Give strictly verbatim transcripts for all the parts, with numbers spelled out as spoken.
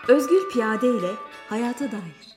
Özgür Piyade ile hayata dair.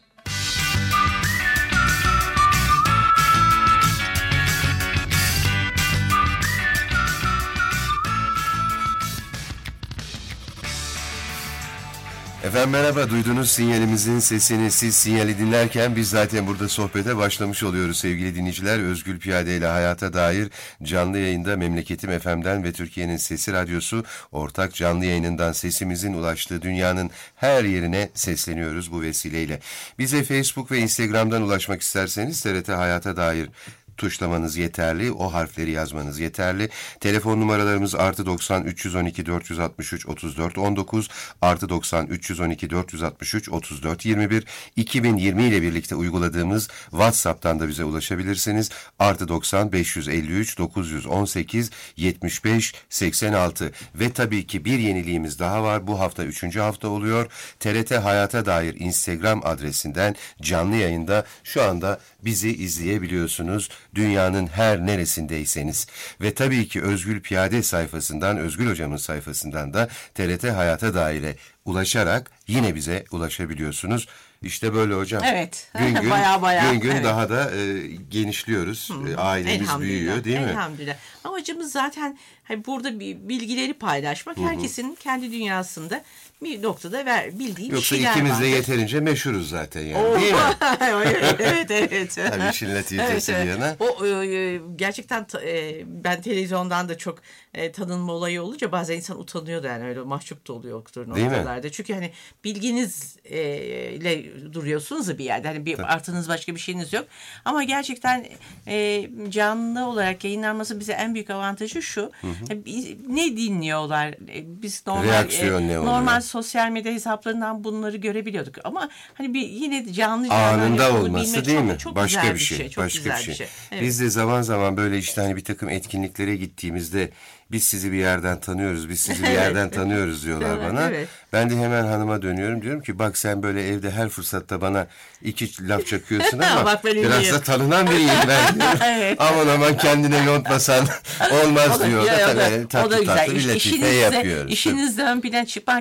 Efendim merhaba, duyduğunuz sinyalimizin sesini siz sinyali dinlerken biz zaten burada sohbete başlamış oluyoruz sevgili dinleyiciler. Özgür Piyade ile hayata dair canlı yayında Memleketim F M'den ve Türkiye'nin Sesi Radyosu ortak canlı yayınından sesimizin ulaştığı dünyanın her yerine sesleniyoruz bu vesileyle. Bize Facebook ve Instagram'dan ulaşmak isterseniz T R T Hayata Dair tuşlamanız yeterli, o harfleri yazmanız yeterli. Telefon numaralarımız artı doksan üç yüz on iki dört yüz altmış üç otuz dört on dokuz, artı doksan üç yüz on iki dört yüz altmış üç otuz dört yirmi bir. iki bin yirmi ile birlikte uyguladığımız WhatsApp'tan da bize ulaşabilirsiniz. Artı doksan beş yüz elli üç dokuz yüz on sekiz yetmiş beş seksen altı ve tabii ki bir yeniliğimiz daha var. Bu hafta üçüncü hafta oluyor. T R T Hayata Dair Instagram adresinden canlı yayında şu anda bizi izleyebiliyorsunuz. Dünyanın her neresindeyseniz ve tabii ki Özgür Piyade sayfasından, Özgür Hocam'ın sayfasından da T R T Hayata Dair'e ulaşarak yine bize ulaşabiliyorsunuz. İşte böyle hocam. Evet. Gün gün, bayağı bayağı, gün, gün evet. daha da e, genişliyoruz. E, ailemiz büyüyor değil mi? Elhamdülillah. Amacımız zaten hani burada bilgileri paylaşmak. Hı hı. Herkesin kendi dünyasında bir noktada ver, bildiği Yoksa bir şeyler ikimiz var. de yeterince meşhuruz zaten yani. Oo. Değil mi? evet evet. Tabii işin latifesi evet, bir yana. O e, gerçekten e, ben televizyondan da çok e, tanınma olayı olunca bazen insan utanıyor da yani öyle mahcup da oluyor o noktalarda. Çünkü hani bilginizle duruyorsunuz da bir yerde. Hani bir Tabii. artınız başka bir şeyiniz yok. Ama gerçekten e, canlı olarak yayınlanması bize en büyük avantajı şu. Hı hı. Ne dinliyorlar? Biz normal Reaksiyon e, ne normal sosyal medya hesaplarından bunları görebiliyorduk. Ama hani bir yine canlı anında olması değil mi? Çok başka bir bir şey. şey çok başka güzel bir şey. Bir şey. Evet. Biz de zaman zaman böyle işte hani bir takım etkinliklere gittiğimizde biz sizi bir yerden tanıyoruz, biz sizi bir yerden tanıyoruz diyorlar bana. Evet. Ben de hemen hanıma dönüyorum, diyorum ki bak sen böyle evde her fırsatta bana iki laf çakıyorsun ama bak, biraz iyiyim. Da tanınan biriyim ben diyorum. Evet. Aman aman kendine yontmasan olmaz diyor. Ya, da, o da, tabii, tatlı, o da güzel. tatlı İş, bir işinizde, yapıyoruz. işinizde ön plana çıkmak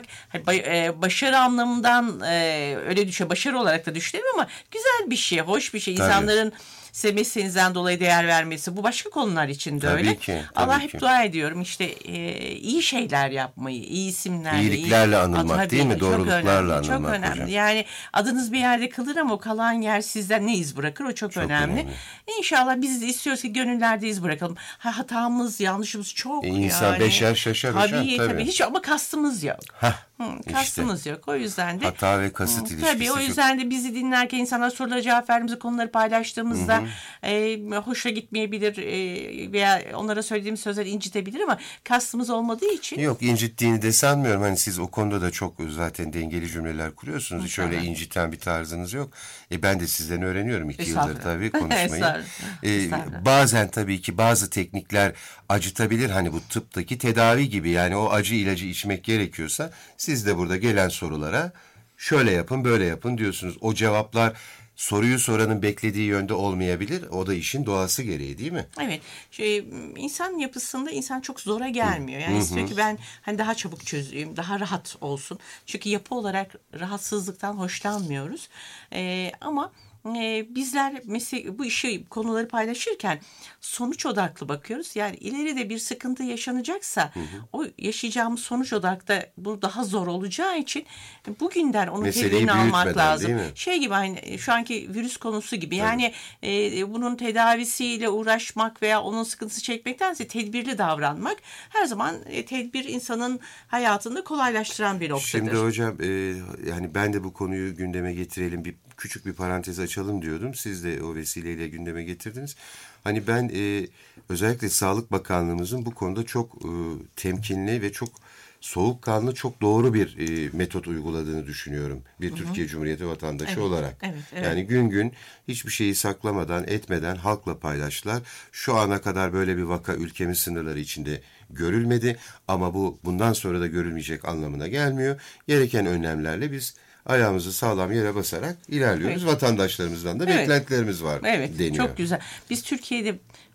başarı anlamından öyle düşüyor. Başarı olarak da düşünüyorum ama güzel bir şey, hoş bir şey. Tabii. İnsanların size mesleğinizden dolayı değer vermesi. Bu başka konular için de tabii öyle. Ki, Allah ki. hep dua ediyorum işte e, iyi şeyler yapmayı, iyi isimlerle. İyiliklerle iyi, anılmak tabii, değil mi? çok Doğruluklarla önemli, anılmak çok önemli. hocam. Yani adınız bir yerde kalır ama o kalan yer sizden ne iz bırakır o çok, çok önemli. önemli. İnşallah biz de istiyoruz ki gönüllerde iz bırakalım. Ha, hatamız, yanlışımız çok. E, insan yani. beşer şaşar tabii, hocam. Tabii tabii. Hiç ama kastımız yok. Hah. Hı, kastımız işte. Yok. O yüzden de hata ve kasıt hı, ilişkisi. Tabii o yüzden çok... de bizi dinlerken insanlar sorulara cevap verdiğimizde konuları paylaştığımızda e, hoşa gitmeyebilir e, veya onlara söylediğimiz sözler incitebilir ama kastımız olmadığı için. Yok, incittiğini de sanmıyorum. Hani siz o konuda da çok zaten dengeli cümleler kuruyorsunuz. Hiç öyle inciten bir tarzınız yok. E, ben de sizden öğreniyorum iki yıldır tabii konuşmayı. e, bazen tabii ki bazı teknikler acıtabilir. Hani bu tıptaki tedavi gibi, yani o acı ilacı içmek gerekiyorsa siz de burada gelen sorulara şöyle yapın böyle yapın diyorsunuz. O cevaplar soruyu soranın beklediği yönde olmayabilir. O da işin doğası gereği değil mi? Evet. Şey, insan yapısında insan çok zora gelmiyor. Yani Hı-hı. istiyor ki ben hani daha çabuk çözeyim, daha rahat olsun. Çünkü yapı olarak rahatsızlıktan hoşlanmıyoruz. Ee, ama Ee, bizler mesela bu işi konuları paylaşırken sonuç odaklı bakıyoruz. Yani ileride bir sıkıntı yaşanacaksa hı hı. o yaşayacağımız sonuç odaklı bu daha zor olacağı için bugünden onun tedbirini almak lazım. Şey gibi aynı şu anki virüs konusu gibi. Tabii. Yani e, bunun tedavisiyle uğraşmak veya onun sıkıntısı çekmektense tedbirli davranmak her zaman e, tedbir insanın hayatını kolaylaştıran bir noktadır. Şimdi hocam e, yani ben de bu konuyu gündeme getirelim, bir küçük bir parantez açalım diyordum. Siz de o vesileyle gündeme getirdiniz. Hani ben e, özellikle Sağlık Bakanlığımızın bu konuda çok e, temkinli ve çok soğukkanlı, çok doğru bir e, metot uyguladığını düşünüyorum. Bir hı hı. Türkiye Cumhuriyeti vatandaşı evet, olarak. Evet, evet. Yani gün gün hiçbir şeyi saklamadan, etmeden halkla paylaştılar. Şu ana kadar böyle bir vaka ülkemiz sınırları içinde görülmedi. Ama bu bundan sonra da görülmeyecek anlamına gelmiyor. Gereken önlemlerle biz ayağımızı sağlam yere basarak ilerliyoruz. Evet. Vatandaşlarımızdan da evet. beklentilerimiz var evet, deniyor. Çok güzel. Biz Türkiye'de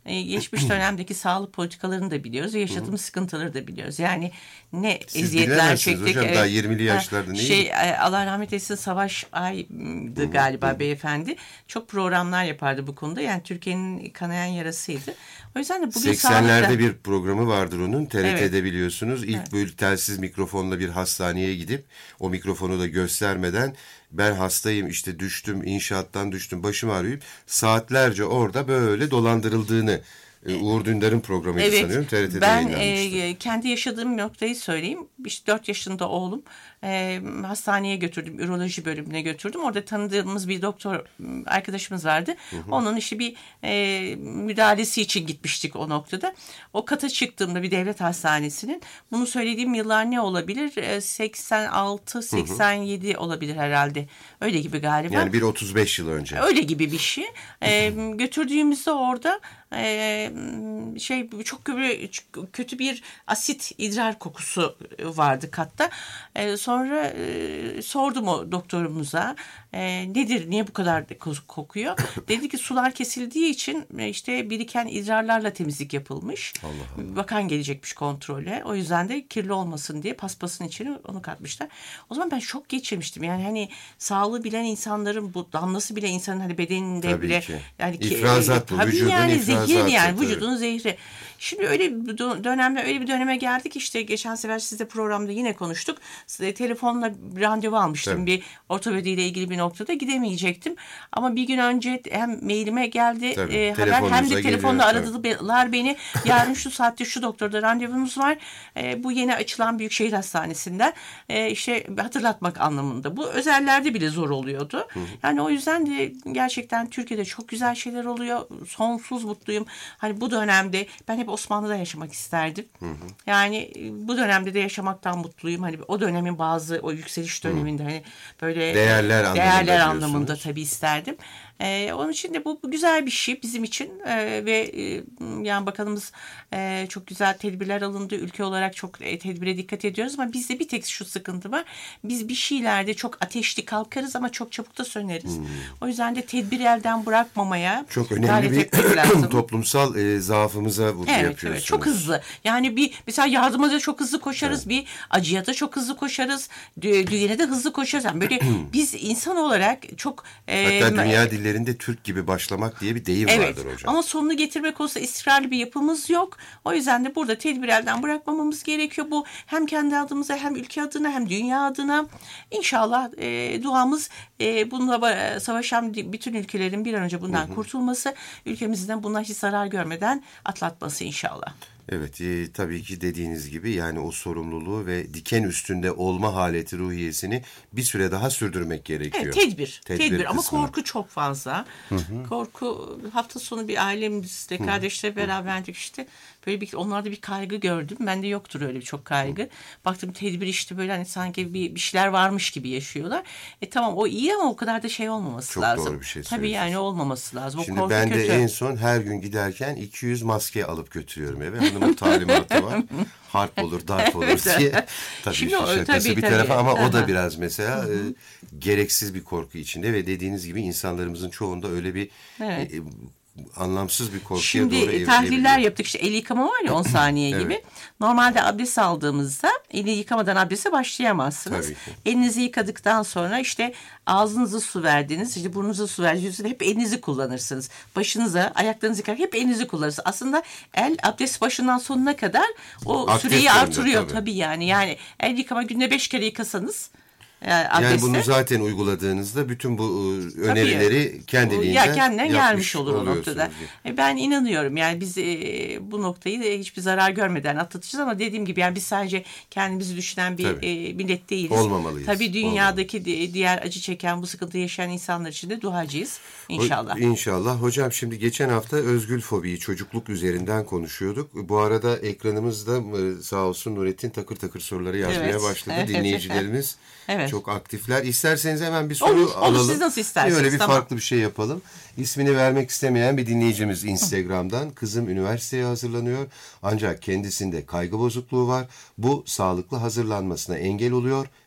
e, geçmiş dönemdeki sağlık politikalarını da biliyoruz ve yaşadığımız Hı. sıkıntıları da biliyoruz. Yani ne Siz eziyetler çektik. Hocam, evet. Daha yirmili yaşlarda değil şey, mi? Allah rahmet eylesin, Savaş Ay'dı galiba Hı. beyefendi. Çok programlar yapardı bu konuda. Yani Türkiye'nin kanayan yarasıydı. O yüzden de bugün seksenlerde sağlıkta... bir programı vardır onun. T R T'de evet. biliyorsunuz. İlk evet. böyle telsiz mikrofonla bir hastaneye gidip o mikrofonu da göstermeden ben hastayım işte düştüm inşaattan düştüm başım ağrıyor. Saatlerce orada böyle dolandırıldığını Uğur Dündar'ın programıydı evet, sanıyorum. T R T'de ben e, kendi yaşadığım noktayı söyleyeyim. İşte dört yaşında oğlum e, hastaneye götürdüm. Üroloji bölümüne götürdüm. Orada tanıdığımız bir doktor arkadaşımız vardı. Hı hı. Onun işte bir e, müdahalesi için gitmiştik o noktada. O kata çıktığımda bir devlet hastanesinin, bunu söylediğim yıllar ne olabilir? E, seksen altı seksen yedi hı hı. olabilir herhalde. Öyle gibi galiba. Yani bir otuz beş yıl önce. Öyle gibi bir şey. E, götürdüğümüzde orada Ee, şey çok kötü bir asit idrar kokusu vardı katta. Ee, sonra e, sordum o doktorumuza, e, nedir, niye bu kadar kokuyor? Dedi ki sular kesildiği için e, işte biriken idrarlarla temizlik yapılmış. Allah Allah. Bakan gelecekmiş kontrole. O yüzden de kirli olmasın diye paspasın içine onu katmışlar. O zaman ben şok geçirmiştim. Yani hani sağlığı bilen insanların, bu damlası bile insanın hani bedeninde tabii bile ki. Yani İfrazat bu. Tabii vücudun yani ifrazatı. zehir yani tabii. vücudun zehri. Şimdi öyle bir dönemde öyle bir döneme geldik, işte geçen sefer sizle programda yine konuştuk. Size telefonla randevu almıştım tabii. bir ortopediyle ilgili bir noktada, gidemeyecektim. Ama bir gün önce hem mailime geldi e, haber, hem de telefonla aradılar beni. Yarın şu saatte şu doktorda randevunuz var. E, bu yeni açılan Büyükşehir Hastanesi'nden e, işte hatırlatmak anlamında. Bu özellerde bile zor oluyordu. Hı hı. Yani o yüzden de gerçekten Türkiye'de çok güzel şeyler oluyor. Sonsuz mutluyum. Hani bu dönemde ben hep Osmanlı'da yaşamak isterdim. Hı hı. Yani bu dönemde de yaşamaktan mutluyum. Hani o dönemin bazı o yükseliş döneminde hı. hani böyle değerler anlamında, değerler anlamında tabii isterdim. Ee, onun için de bu, bu güzel bir şey bizim için ee, ve e, yani bakanımız e, çok güzel tedbirler alındı. Ülke olarak çok e, tedbire dikkat ediyoruz ama bizde bir tek şu sıkıntı var. Biz bir şeylerde çok ateşli kalkarız ama çok çabuk da söneriz. Hmm. O yüzden de tedbir elden bırakmamaya çok önemli bir toplumsal e, zaafımıza vurgu evet, yapıyorsunuz. Evet, çok hızlı. Yani bir mesela yardıma da çok hızlı koşarız. Evet. Bir acıya da çok hızlı koşarız. Dü- düğüne de hızlı koşarız. Yani böyle biz insan olarak çok e, hatta dünya dilleri de Türk gibi başlamak diye bir deyim evet, vardır hocam. Ama sonunu getirmek olsa istikrarlı bir yapımız yok. O yüzden de burada tedbir elden bırakmamamız gerekiyor. Bu hem kendi adımıza hem ülke adına hem dünya adına. İnşallah e, duamız e, bununla savaşan bütün ülkelerin bir an önce bundan hı hı. kurtulması, ülkemizden bundan hiç zarar görmeden atlatması inşallah. Evet e, tabii ki dediğiniz gibi yani o sorumluluğu ve diken üstünde olma haleti ruhiyesini bir süre daha sürdürmek gerekiyor. Evet, tedbir. Tedbir, tedbir. Ama kısmına. korku çok fazla. Hı hı. Korku, hafta sonu bir ailemizle kardeşlerle beraberdik işte. Böyle bir, onlarda bir kaygı gördüm. Bende yoktur öyle bir çok kaygı. Hı. Baktım tedbir işte böyle hani sanki bir, bir şeyler varmış gibi yaşıyorlar. E tamam o iyi ama o kadar da şey olmaması çok lazım. Çok doğru bir şey Tabii yani olmaması lazım. O Şimdi ben de kötü. en son her gün giderken iki yüz maske alıp götürüyorum eve. Hanımın talimatı var. Harp olur, darp olur diye. Tabii Şimdi, şakası tabii, bir tabii. tarafa ama o da biraz mesela e, gereksiz bir korku içinde ve dediğiniz gibi insanlarımızın çoğunda öyle bir evet. e, anlamsız bir korkuya Şimdi, doğru evrilebiliyor. Şimdi tahliller yaptık işte, el yıkama var ya on saniye evet. gibi. Normalde abdest aldığımızda eli yıkamadan abdeste başlayamazsınız. Elinizi yıkadıktan sonra işte ağzınıza su verdiniz, işte burnunuza su verdiniz, hep elinizi kullanırsınız. Başınıza, ayaklarınızı yıkarken hep elinizi kullanırsınız. Aslında el abdest başından sonuna kadar o aktif süreyi artırıyor tabii. tabii yani. Yani el yıkama günde beş kere yıkasanız Yani, yani bunu zaten uyguladığınızda bütün bu önerileri tabii, kendiliğinden ya kendinden gelmiş olur o noktada. E, ben inanıyorum yani biz e, bu noktayı da hiçbir zarar görmeden atlatacağız ama dediğim gibi yani biz sadece kendimizi düşünen bir e, millet değiliz. Olmamalıyız. Tabii dünyadaki Olmalı. diğer acı çeken, bu sıkıntı yaşayan insanlar için de duacıyız inşallah. O, inşallah. Hocam şimdi geçen hafta özgül fobiyi, çocukluk üzerinden konuşuyorduk. Bu arada ekranımızda sağ olsun Nurettin takır takır soruları yazmaya evet. başladı. Dinleyicilerimiz evet. çok aktifler. İsterseniz hemen bir soru olur, alalım. Olur, siz nasıl isterseniz. Öyle bir tamam. farklı bir şey yapalım. İsmini vermek istemeyen bir dinleyicimiz Instagram'dan. Kızım üniversiteye hazırlanıyor. Ancak kendisinde kaygı bozukluğu var. Bu sağlıklı hazırlanmasına engel oluyor.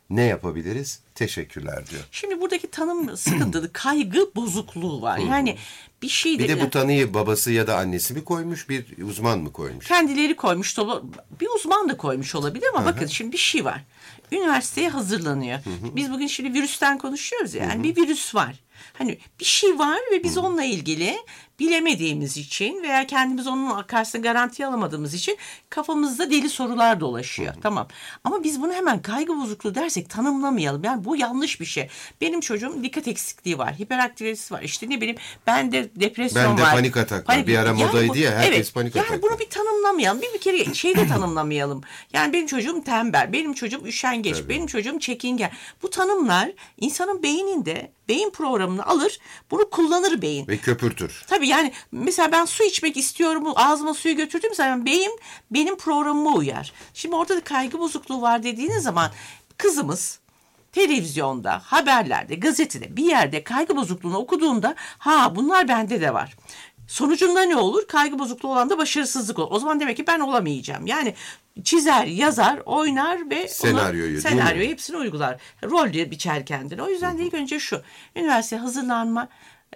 ne yapabiliriz? Teşekkürler diyor. Şimdi buradaki tanım sıkıntılı, kaygı bozukluğu var. Yani bir şey Bir de bu tanıyı babası ya da annesi mi koymuş, bir uzman mı koymuş? Kendileri koymuş, bir uzman da koymuş olabilir ama bakın şimdi bir şey var. Üniversiteye hazırlanıyor. Biz bugün şimdi virüsten konuşuyoruz ya. Yani bir virüs var. Hani bir şey var ve biz onunla ilgili bilemediğimiz için veya kendimiz onun karşısında garanti alamadığımız için kafamızda deli sorular dolaşıyor. Tamam. Ama biz bunu hemen kaygı bozukluğu dersek tanımlamayalım. Yani bu yanlış bir şey. Benim çocuğum dikkat eksikliği var. Hiperaktivitesi var. İşte ne bileyim bende depresyon var. Bende panik atak var. Bir ara modaydı bu, ya herkes evet, panik yani atak. Yani bunu bir tanımlamayalım. Bir, bir kere şeyi de tanımlamayalım. Yani benim çocuğum tembel. Benim çocuğum üşengeç. Tabii. Benim çocuğum çekingen. Bu tanımlar insanın beyninde beyin programını alır. Bunu kullanır beyin. Ve köpürtür. Tabii yani mesela ben su içmek istiyorum. Ağzıma suyu götürdüğüm zaman beyin benim programıma uyar. Şimdi orada da kaygı bozukluğu var dediğiniz zaman kızımız televizyonda, haberlerde, gazetede bir yerde kaygı bozukluğunu okuduğunda ha bunlar bende de var. Sonucunda ne olur? Kaygı bozukluğu olan da başarısızlık olur. O zaman demek ki ben olamayacağım. Yani çizer, yazar, oynar ve senaryoyu, senaryoyu hepsini uygular. Rol biçer kendine. O yüzden de ilk önce şu. Üniversite hazırlanma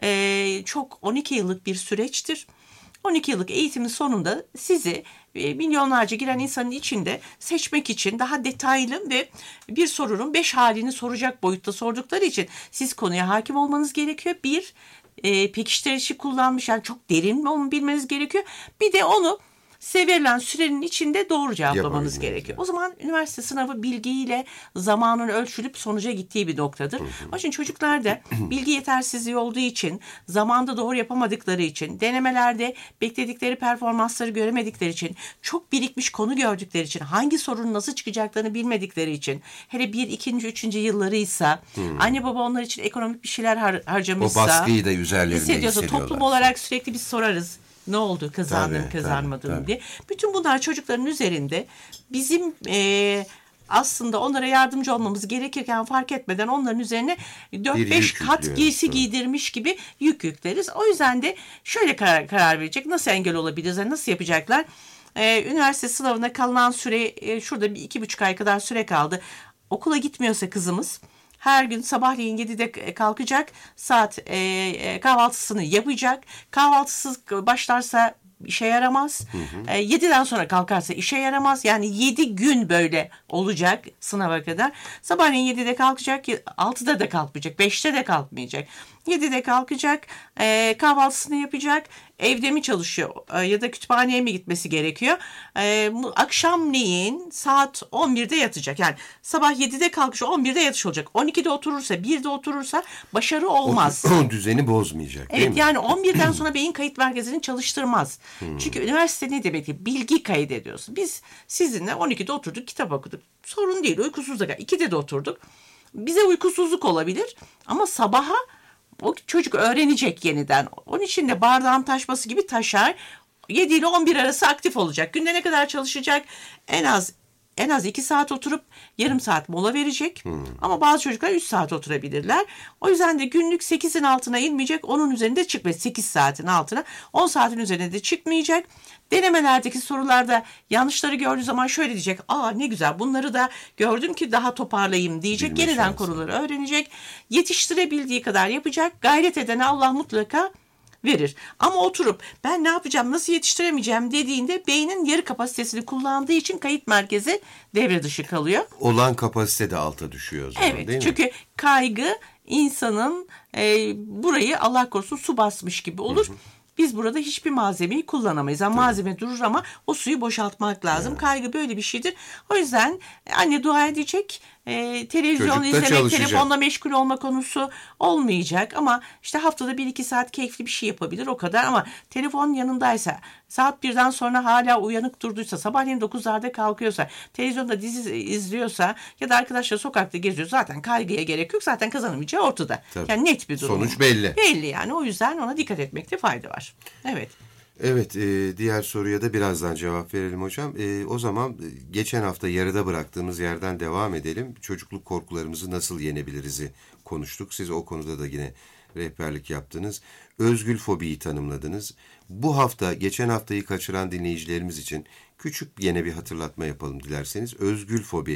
e, çok on iki yıllık bir süreçtir. on iki yıllık eğitimin sonunda sizi e, milyonlarca giren insanın içinde seçmek için daha detaylı ve bir sorunun beş halini soracak boyutta sordukları için siz konuya hakim olmanız gerekiyor. Bir, e, pekiştirici kullanmış yani çok derin onu bilmeniz gerekiyor. Bir de onu size verilen sürenin içinde doğru cevaplamanız gerekiyor. O zaman üniversite sınavı bilgiyle zamanın ölçülüp sonuca gittiği bir noktadır. Onun için çocuklarda bilgi yetersizliği olduğu için, zamanda doğru yapamadıkları için, denemelerde bekledikleri performansları göremedikleri için, çok birikmiş konu gördükleri için, hangi sorunun nasıl çıkacaklarını bilmedikleri için, hele bir, ikinci, üçüncü yıllarıysa, hmm. anne baba onlar için ekonomik bir şeyler har- harcamışsa, o baskıyı da üzerlerinde hissediyorlar. Toplum olarak sürekli biz sorarız. Ne oldu kazandın tabii, kazanmadın tabii, tabii. diye. Bütün bunlar çocukların üzerinde bizim e, aslında onlara yardımcı olmamız gerekirken fark etmeden onların üzerine dört beş kat giysi evet. giydirmiş gibi yük yükleriz. O yüzden de şöyle karar, karar verecek. Nasıl engel olabiliriz? Nasıl yapacaklar? Ee, üniversite sınavına kalınan süre e, şurada bir iki buçuk ay kadar süre kaldı. Okula gitmiyorsa kızımız her gün sabahleyin yedide kalkacak, saat e, kahvaltısını yapacak. Kahvaltısız başlarsa işe yaramaz. Hı hı. E, yediden sonra kalkarsa işe yaramaz. Yani yedi gün böyle olacak sınava kadar. Sabahleyin yedide kalkacak, altıda da kalkmayacak, beşte de kalkmayacak. yedide kalkacak, e, kahvaltısını yapacak. Evde mi çalışıyor e, ya da kütüphaneye mi gitmesi gerekiyor? E, akşamleyin saat on birde yatacak. Yani sabah yedide kalkış on birde yatış olacak. on ikide oturursa, birde oturursa başarı olmaz. O, o düzeni bozmayacak değil evet, mi? Yani on birden sonra beyin kayıt merkezini çalıştırmaz. Hmm. Çünkü üniversite ne demek? Bilgi kaydediyorsun. Biz sizinle on ikide oturduk, kitap okuduk. Sorun değil, uykusuz da ikide de oturduk. Bize uykusuzluk olabilir ama sabaha o çocuk öğrenecek yeniden. Onun için de bardağın taşması gibi taşar. yedi ile on bir arası aktif olacak. Günde ne kadar çalışacak? En az en az iki saat oturup yarım saat mola verecek. Hmm. Ama bazı çocuklar üç saat oturabilirler. O yüzden de günlük sekizin altına inmeyecek. Onun üzerinde çıkmayacak. sekiz saatin altına. on saatin üzerine de çıkmayacak. Denemelerdeki sorularda yanlışları gördüğü zaman şöyle diyecek. Aa ne güzel bunları da gördüm ki daha toparlayayım diyecek. Bilme Yeniden şansı. Konuları öğrenecek. Yetiştirebildiği kadar yapacak. Gayret edene Allah mutlaka verir. Ama oturup ben ne yapacağım, nasıl yetiştiremeyeceğim dediğinde beynin yarı kapasitesini kullandığı için kayıt merkezi devre dışı kalıyor. Olan kapasite de alta düşüyor o zaman evet, değil mi? Çünkü kaygı insanın e, burayı Allah korusun su basmış gibi olur. Hı hı. Biz burada hiçbir malzemeyi kullanamayız. Yani malzeme durur ama o suyu boşaltmak lazım. Evet. Kaygı böyle bir şeydir. O yüzden anne dua edecek, e, televizyon izlemek, çalışacak. Telefonla meşgul olma konusu olmayacak. Ama işte haftada bir iki saat keyifli bir şey yapabilir o kadar. Ama telefon yanındaysa, saat birden sonra hala uyanık durduysa, sabahleyin dokuzlarda kalkıyorsa, televizyonda dizi izliyorsa ya da arkadaşlar sokakta geziyor, zaten kaygıya gerek yok. Zaten kazanamayacağı ortada. Tabii. Yani net bir durum. Sonuç belli. Belli yani. O yüzden ona dikkat etmekte fayda var. Evet. Evet, e, diğer soruya da birazdan cevap verelim hocam. E, o zaman geçen hafta yarıda bıraktığımız yerden devam edelim. Çocukluk korkularımızı nasıl yenebiliriz'i konuştuk. Siz o konuda da yine rehberlik yaptınız. Özgül fobiyi tanımladınız. Bu hafta, geçen haftayı kaçıran dinleyicilerimiz için küçük yine bir hatırlatma yapalım dilerseniz. Özgül fobi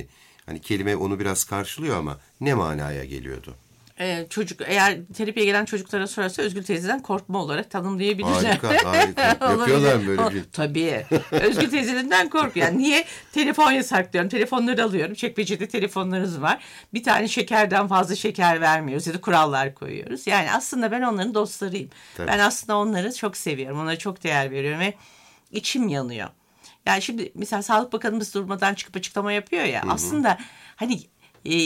Hani kelime onu biraz karşılıyor ama ne manaya geliyordu? Ee, çocuk eğer terapiye gelen çocuklara sorarsa Özgül teyzeden korkma olarak tanımlayabilirler. Harika, harika. Yapıyorlar mı böyle bir şey? Tabii. Özgül teyzelerinden kork. Yani niye? Telefon yasaklıyorum. Telefonları alıyorum. Çekmecede telefonlarınız var. Bir tane şekerden fazla şeker vermiyoruz ya da kurallar koyuyoruz. Yani aslında ben onların dostlarıyım. Tabii. Ben aslında onları çok seviyorum. Onlara çok değer veriyorum ve içim yanıyor. Yani şimdi mesela Sağlık Bakanımız durmadan çıkıp açıklama yapıyor ya. Hı hı. Aslında hani e,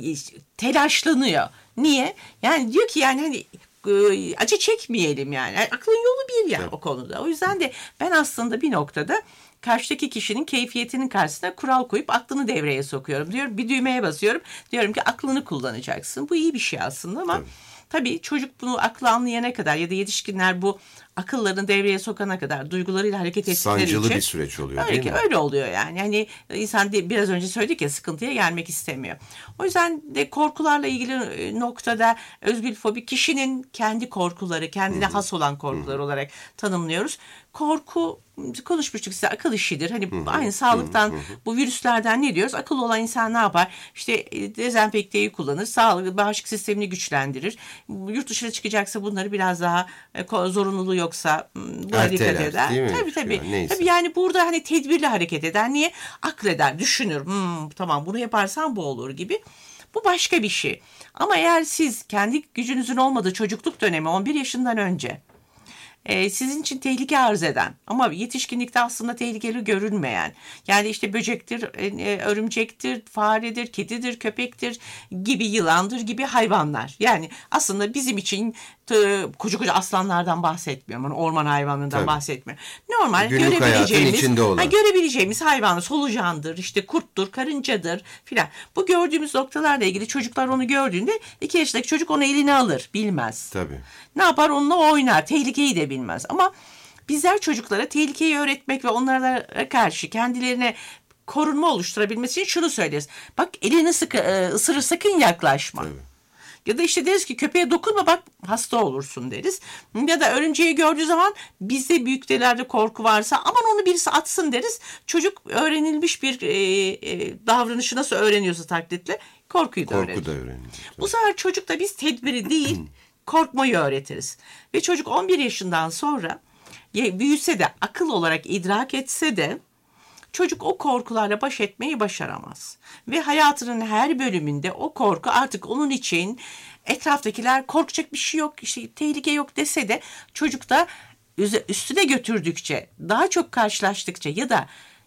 telaşlanıyor. Niye? Yani diyor ki yani hani e, acı çekmeyelim yani. yani. Aklın yolu bir ya evet. O konuda. O yüzden de ben aslında bir noktada karşıdaki kişinin keyfiyetinin karşısına kural koyup aklını devreye sokuyorum. Diyorum bir düğmeye basıyorum. Diyorum ki aklını kullanacaksın. Bu iyi bir şey aslında ama... Evet. Tabii çocuk bunu aklı anlayana kadar ya da yetişkinler bu akıllarını devreye sokana kadar duygularıyla hareket ettikleri Sancılı için. Sancılı bir süreç oluyor değil mi? Öyle oluyor yani. Hani insan de, biraz önce söyledik ya sıkıntıya gelmek istemiyor. O yüzden de korkularla ilgili noktada özgül fobi kişinin kendi korkuları, kendine Hı-hı. has olan korkular Hı-hı. olarak tanımlıyoruz. Korku konuşmuştuk size akıl işidir. Hani Hı-hı. aynı sağlıktan Hı-hı. bu virüslerden ne diyoruz? Akıllı olan insan ne yapar? İşte dezenfekteyi kullanır, sağlık bağışıklık sistemini güçlendirir. Yurt dışına çıkacaksa bunları biraz daha zorunluluğu yoksa buna dikkat eder. Tabii tabii. Yani, tabii yani burada hani tedbirli hareket eder. Niye? Akleder, düşünür. Hmm, tamam bunu yaparsam bu olur gibi. Bu başka bir şey. Ama eğer siz kendi gücünüzün olmadığı çocukluk dönemi on bir yaşından önce Ee, sizin için tehlike arz eden ama yetişkinlikte aslında tehlikeli görünmeyen yani işte böcektir, e, örümcektir, faredir, kedidir, köpektir gibi yılandır gibi hayvanlar. Yani aslında bizim için t- koca koca aslanlardan bahsetmiyorum. Yani orman hayvanından Tabii. bahsetmiyorum. Normal Günlük görebileceğimiz, ha, görebileceğimiz hayvanı solucandır, işte kurttur, karıncadır filan. Bu gördüğümüz noktalarla ilgili çocuklar onu gördüğünde iki yaşındaki çocuk onu eline alır, bilmez. Tabii. Ne yapar? Onunla oynar. Tehlikeyi de bilmez. Ama bizler çocuklara tehlikeyi öğretmek ve onlara karşı kendilerine korunma oluşturabilmesi için şunu söyleriz. Bak elini sıkı, ısırır sakın yaklaşma. Tabii. Ya da işte deriz ki köpeğe dokunma bak hasta olursun deriz. Ya da örümceği gördüğü zaman bizde büyüklerde korku varsa aman onu birisi atsın deriz. Çocuk öğrenilmiş bir e, e, davranışı nasıl öğreniyorsa taklitle korkuyu da öğrenir. Korku da öğrenir. Bu sefer çocukta biz tedbiri değil korkmayı öğretiriz. Ve çocuk on bir yaşından sonra büyüse de akıl olarak idrak etse de çocuk o korkularla baş etmeyi başaramaz. Ve hayatının her bölümünde o korku artık onun için etraftakiler korkacak bir şey yok, işte tehlike yok dese de çocukta üstüne götürdükçe, daha çok karşılaştıkça ya da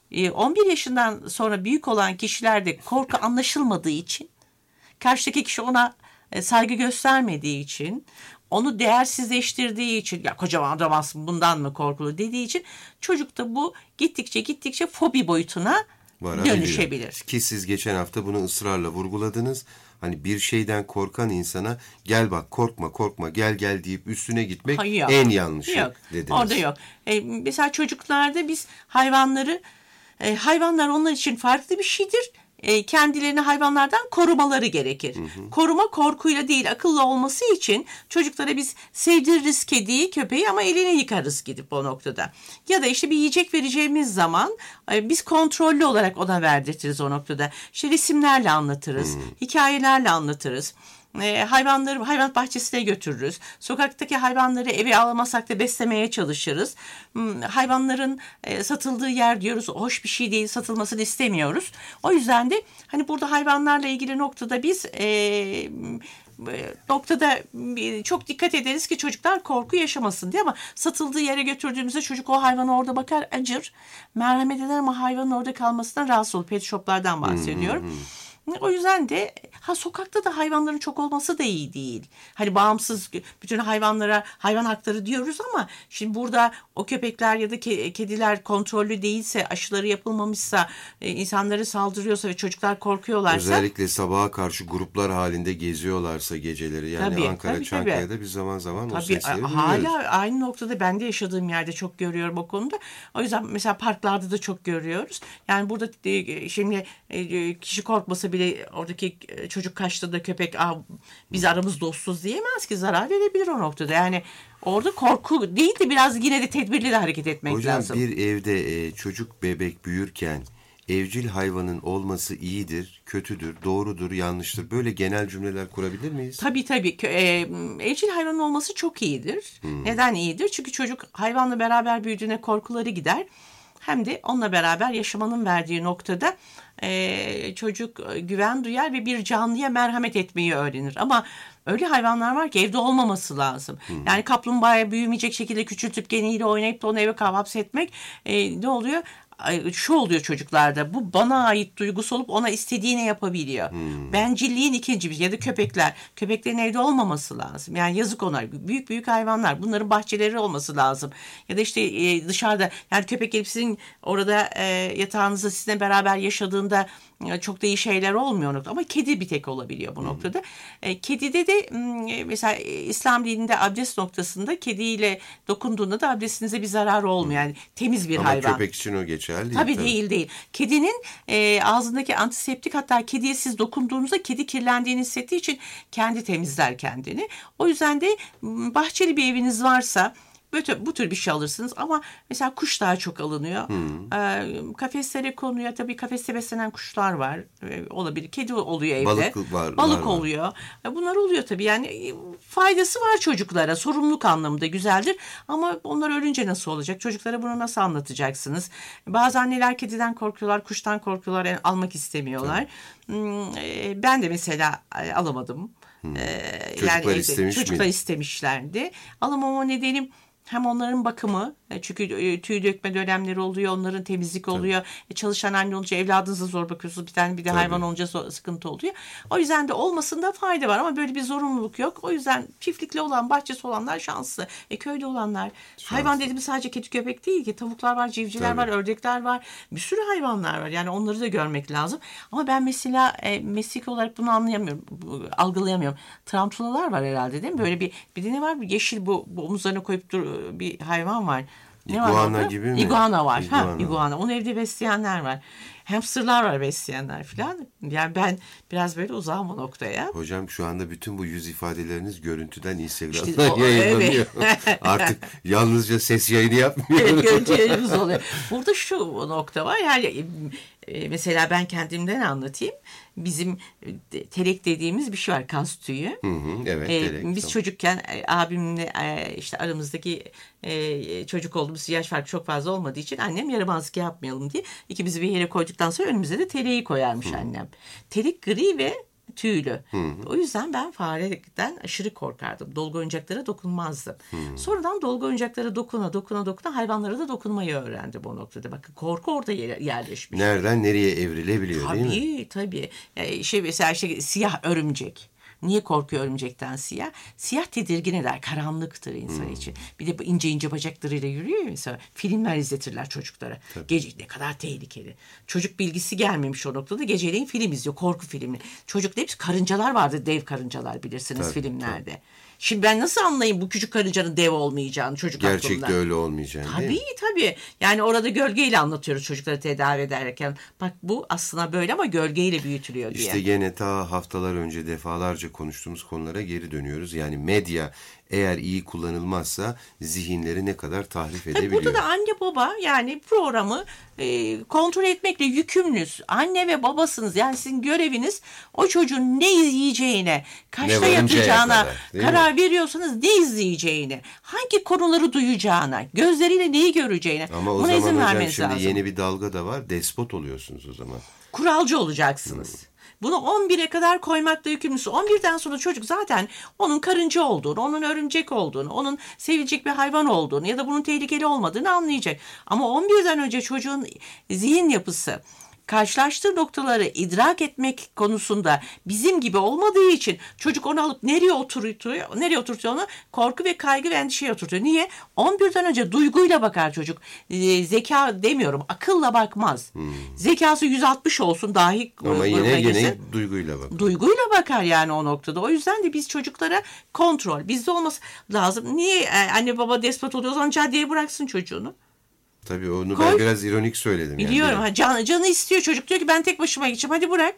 on bir yaşından sonra büyük olan kişilerde korku anlaşılmadığı için karşıdaki kişi ona saygı göstermediği için, onu değersizleştirdiği için, ya kocaman adamsın bundan mı korkulu dediği için çocukta bu gittikçe gittikçe fobi boyutuna dönüşebilir. Ki siz geçen hafta bunu ısrarla vurguladınız. Hani bir şeyden korkan insana gel bak korkma korkma gel gel deyip üstüne gitmek Hayır, en yanlışı yok. dediniz. Orada yok. E, mesela çocuklarda biz hayvanları, e, hayvanlar onlar için farklı bir şeydir. Kendilerini hayvanlardan korumaları gerekir. Hı hı. Koruma korkuyla değil akıllı olması için çocuklara biz sevdiririz kediyi köpeği ama elini yıkarız gidip o noktada. Ya da işte bir yiyecek vereceğimiz zaman biz kontrollü olarak ona verdirtiriz o noktada. İşte resimlerle anlatırız, hı. hikayelerle anlatırız. E, hayvanları hayvan bahçesine götürürüz. Sokaktaki hayvanları eve alamasak da beslemeye çalışırız. Hmm, hayvanların e, satıldığı yer diyoruz. Hoş bir şey değil, satılmasını istemiyoruz. O yüzden de hani burada hayvanlarla ilgili noktada biz e, noktada çok dikkat ederiz ki çocuklar korku yaşamasın diye ama satıldığı yere götürdüğümüzde çocuk o hayvana orada bakar acır. Merhamet eder ama hayvanın orada kalmasından rahatsız olur. Pet shoplardan bahsediyorum. Hmm, hmm. O yüzden de ha sokakta da hayvanların çok olması da iyi değil. Hani bağımsız bütün hayvanlara hayvan hakları diyoruz ama şimdi burada o köpekler ya da ke- kediler kontrollü değilse, aşıları yapılmamışsa, e, insanlara saldırıyorsa ve çocuklar korkuyorlarsa. Özellikle sabaha karşı gruplar halinde geziyorlarsa geceleri yani tabii, Ankara, tabii, Çankaya'da tabii. biz zaman zaman tabii, o sesleri duyuyoruz. Hala aynı noktada ben de yaşadığım yerde çok görüyorum o konuda. O yüzden mesela parklarda da çok görüyoruz. Yani burada e, şimdi e, kişi korkmasa bile oradaki çocuk kaçtığında köpek biz aramız dostuz diyemez ki zarar verebilir o noktada. Yani orada korku değil de biraz yine de tedbirli de hareket etmek Hocam, lazım. Hocam bir evde e, çocuk bebek büyürken evcil hayvanın olması iyidir, kötüdür, doğrudur, yanlıştır. Böyle genel cümleler kurabilir miyiz? Tabii tabii. Kö- E, evcil hayvanın olması çok iyidir. Neden iyidir? Çünkü çocuk hayvanla beraber büyüdüğüne korkuları gider. Hem de onunla beraber yaşamanın verdiği noktada e, çocuk güven duyar ve bir canlıya merhamet etmeyi öğrenir. Ama öyle hayvanlar var ki evde olmaması lazım. Hmm. Yani kaplumbağaya büyümeyecek şekilde küçültüp geniyle oynayıp da onu eve hapsetmek e, ne oluyor? Şu oluyor çocuklarda, bu bana ait duygusu olup ona istediğini yapabiliyor. Hmm. Bencilliğin ikinci bir ya da köpekler. Köpeklerin evde olmaması lazım. Yani yazık onlar. Büyük büyük hayvanlar. Bunların bahçeleri olması lazım. Ya da işte e, dışarıda yani köpek gelip sizin orada e, yatağınızda sizinle beraber yaşadığında e, çok da iyi şeyler olmuyor. Ama kedi bir tek olabiliyor bu hmm. noktada. E, kedide de e, mesela İslam dininde abdest noktasında kediyle dokunduğunda da abdestinize bir zararı olmuyor. Yani temiz bir Ama hayvan. Ama köpek için o geçer. Değil, tabii, tabii değil değil. Kedinin e, ağzındaki antiseptik, hatta kediye siz dokunduğunuzda kedi kirlendiğini hissettiği için kendi temizler kendini. O yüzden de bahçeli bir eviniz varsa böyle, bu tür bir şey alırsınız. Ama mesela kuş daha çok alınıyor. Hmm. E, kafeslere konuyor. Tabii kafeste beslenen kuşlar var. E, olabilir. Kedi oluyor evde. Balık var. Balık var, oluyor. E, bunlar oluyor tabii. Yani e, faydası var çocuklara. Sorumluluk anlamında güzeldir. Ama onlar ölünce nasıl olacak? Çocuklara bunu nasıl anlatacaksınız? Bazı anneler kediden korkuyorlar, kuştan korkuyorlar. Yani almak istemiyorlar. Hmm, e, ben de mesela e, alamadım. Hmm. E, Çocuklar yani istemiş Çocuklar miydi? istemişlerdi. Alamama nedenim hem onların bakımı, çünkü tüy dökme dönemleri oluyor, onların temizlik oluyor. Tabii. Çalışan anne olunca evladınıza zor bakıyorsunuz. Bir tane bir de Tabii. hayvan olunca sıkıntı oluyor. O yüzden de olmasında fayda var ama böyle bir zorunluluk yok. O yüzden çiftlikli olan, bahçesi olanlar şanslı. E, köyde olanlar. Şanslı. Hayvan dediğimiz sadece kedi köpek değil ki. Tavuklar var, civcivler Tabii. var, ördekler var. Bir sürü hayvanlar var. Yani onları da görmek lazım. Ama ben mesela e, mesleki olarak bunu anlayamıyorum. Algılayamıyorum. Tarantulalar var herhalde değil mi? Böyle bir bir de ne var? Bir yeşil bu, bu omuzlarına koyup dur bir hayvan var. Ne İguana var gibi mi? İguana var. İguana. Ha, iguana. Onu evde besleyenler var. Hamsterlar var besleyenler falan. Yani ben biraz böyle uzağım o noktaya. Hocam şu anda bütün bu yüz ifadeleriniz görüntüden Instagram'dan İşte o, yayınlanıyor. Evet. Artık yalnızca ses yayını yapmıyoruz. Evet, görüntü yayınımız oluyor. Burada şu nokta var. Yani e, mesela ben kendimden anlatayım. Bizim e, telek dediğimiz bir şey var, kas tüyü. Hı hı, evet, e, telek, biz tamam. çocukken e, abimle e, işte aramızdaki e, çocuk olduğumuz yaş farkı çok fazla olmadığı için annem yaramazlık yapmayalım diye ikimizi bir yere koyduktan sonra önümüze de teleği koyarmış hı. annem. Telek gri ve tüylü. Hı hı. O yüzden ben fareden aşırı korkardım. Dolgu oyuncaklara dokunmazdım. Hı. Sonradan dolgu oyuncaklara dokuna dokuna dokuna hayvanlara da dokunmayı öğrendim o noktada. Bakın korku orada yerleşmiş. Nereden nereye evrilebiliyor tabii, değil mi? Tabii tabii. Yani şey mesela işte siyah örümcek. Niye korkuyor örümcekten siyah? Siyah tedirgin eder. Karanlıktır insan hmm. için. Bir de bu ince ince bacaklarıyla yürüyor ya mesela. Filmler izletirler çocuklara. Tabii. Gece ne kadar tehlikeli. Çocuk bilgisi gelmemiş o noktada. Geceleyin film izliyor. Korku filmi. Çocukta hepsi karıncalar vardı. Dev karıncalar bilirsiniz tabii, filmlerde. Tabii. Şimdi ben nasıl anlayayım bu küçük karıncanın dev olmayacağını çocuk Gerçekte aklımda? Gerçekte öyle olmayacağını tabii, değil mi? Tabii. Yani orada gölgeyle anlatıyoruz çocukları tedavi ederken. Bak bu aslında böyle ama gölgeyle büyütülüyor diye. İşte gene ta haftalar önce defalarca konuştuğumuz konulara geri dönüyoruz. Yani medya eğer iyi kullanılmazsa zihinleri ne kadar tahrip edebiliyor. Tabii burada da anne baba yani programı e, kontrol etmekle yükümlüsünüz. Anne ve babasınız. Yani sizin göreviniz o çocuğun ne izleyeceğine, kaçta yatacağına karar mi? veriyorsanız ne izleyeceğine, hangi konuları duyacağına, gözleriyle neyi göreceğine. Ama o buna zaman izin hocam şimdi lazım. yeni bir dalga da var. Despot oluyorsunuz o zaman. Kuralcı olacaksınız. Hmm. Bunu on bire kadar koymakla yükümlüsün. on birden sonra çocuk zaten onun karınca olduğunu, onun örümcek olduğunu, onun sevilecek bir hayvan olduğunu ya da bunun tehlikeli olmadığını anlayacak. Ama on birden önce çocuğun zihin yapısı, karşılaştığı noktaları idrak etmek konusunda bizim gibi olmadığı için çocuk onu alıp nereye oturtuyor, nereye oturtuyor onu? Korku ve kaygı ve endişeye oturtuyor. Niye? on birden önce duyguyla bakar çocuk. Ee, zeka demiyorum, akılla bakmaz. Hmm. Zekası yüz altmış olsun dahi. Ama yine yine duyguyla bakar. Duyguyla bakar yani o noktada. O yüzden de biz çocuklara kontrol, bizde olması lazım. Niye anne baba despot oluyor? O zaman caddeye bıraksın çocuğunu. Tabii onu Koy. ben biraz ironik söyledim. Biliyorum. Yani. Ha, can, canı istiyor çocuk. Diyor ki ben tek başıma gideceğim. Hadi bırak.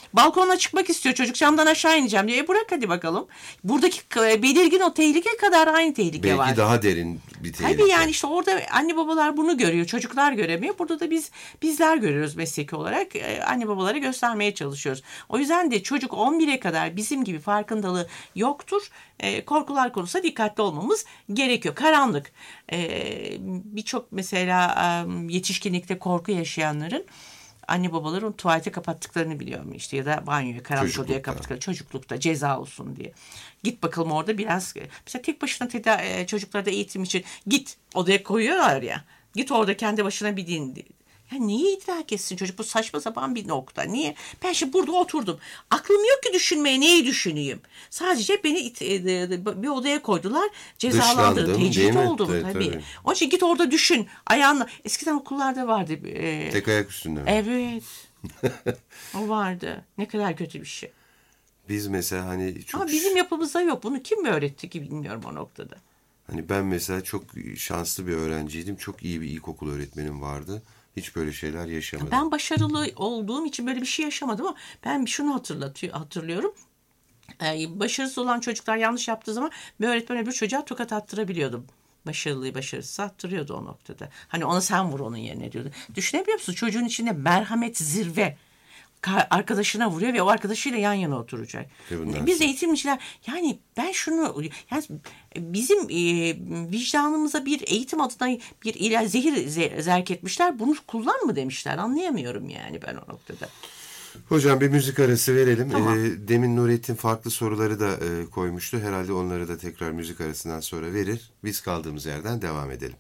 Balkona çıkmak istiyor çocuk, camdan aşağı ineceğim diyor. E bırak hadi bakalım. Buradaki e, belirgin o tehlike kadar aynı tehlike Belki var. Belki daha derin bir tehlike. Tabii yani işte orada anne babalar bunu görüyor. Çocuklar göremiyor. Burada da biz bizler görüyoruz mesleki olarak. E, anne babalara göstermeye çalışıyoruz. O yüzden de çocuk on bire kadar bizim gibi farkındalığı yoktur. E, korkular konusunda dikkatli olmamız gerekiyor. Karanlık. E, Birçok mesela e, yetişkinlikte korku yaşayanların anne babaların tuvalete kapattıklarını biliyorum işte, ya da banyoya, karanlık odaya kapattıklarını, çocuklukta ceza olsun diye. Git bakalım orada biraz, mesela tek başına teda- çocuklarda eğitim için git odaya koyuyorlar ya, git orada kendi başına bir din. Ya niye idrak etsin çocuk? Bu saçma sapan bir nokta. Niye? Ben şimdi burada oturdum. Aklım yok ki düşünmeye. Neyi düşüneyim? Sadece beni it- bir odaya koydular. Cezalandırdı. Tecrit oldum tabii. tabii. tabii. Onun için git orada düşün. Ayağınla. Eskiden okullarda vardı. E, Tek ayak üstünde mi? evet. O vardı. Ne kadar kötü bir şey. Biz mesela hani çok... Ama bizim yapımızda yok. Bunu kim mi öğretti ki bilmiyorum o noktada. Hani ben mesela çok şanslı bir öğrenciydim. Çok iyi bir ilkokul öğretmenim vardı. Hiç böyle şeyler yaşamadım. Ben başarılı olduğum için böyle bir şey yaşamadım ama ben şunu hatırlatıyor, hatırlıyorum. Ee, başarısız olan çocuklar yanlış yaptığı zaman bir öğretmen öbür çocuğa tokat attırabiliyordum. Başarılıyı başarısız attırıyordu o noktada. Hani ona sen vur onun yerine diyordu. Düşünebiliyor musun? Çocuğun içinde merhamet zirve. Arkadaşına vuruyor ve o arkadaşıyla yan yana oturacak. Biz eğitimciler, yani ben şunu, yani bizim e, vicdanımıza bir eğitim adına bir ilaç, zehir zerk etmişler. Bunu kullan mı demişler, anlayamıyorum yani ben o noktada. Hocam bir müzik arası verelim. Tamam. E, demin Nurettin farklı soruları da e, koymuştu. Herhalde onları da tekrar müzik arasından sonra verir. Biz kaldığımız yerden devam edelim.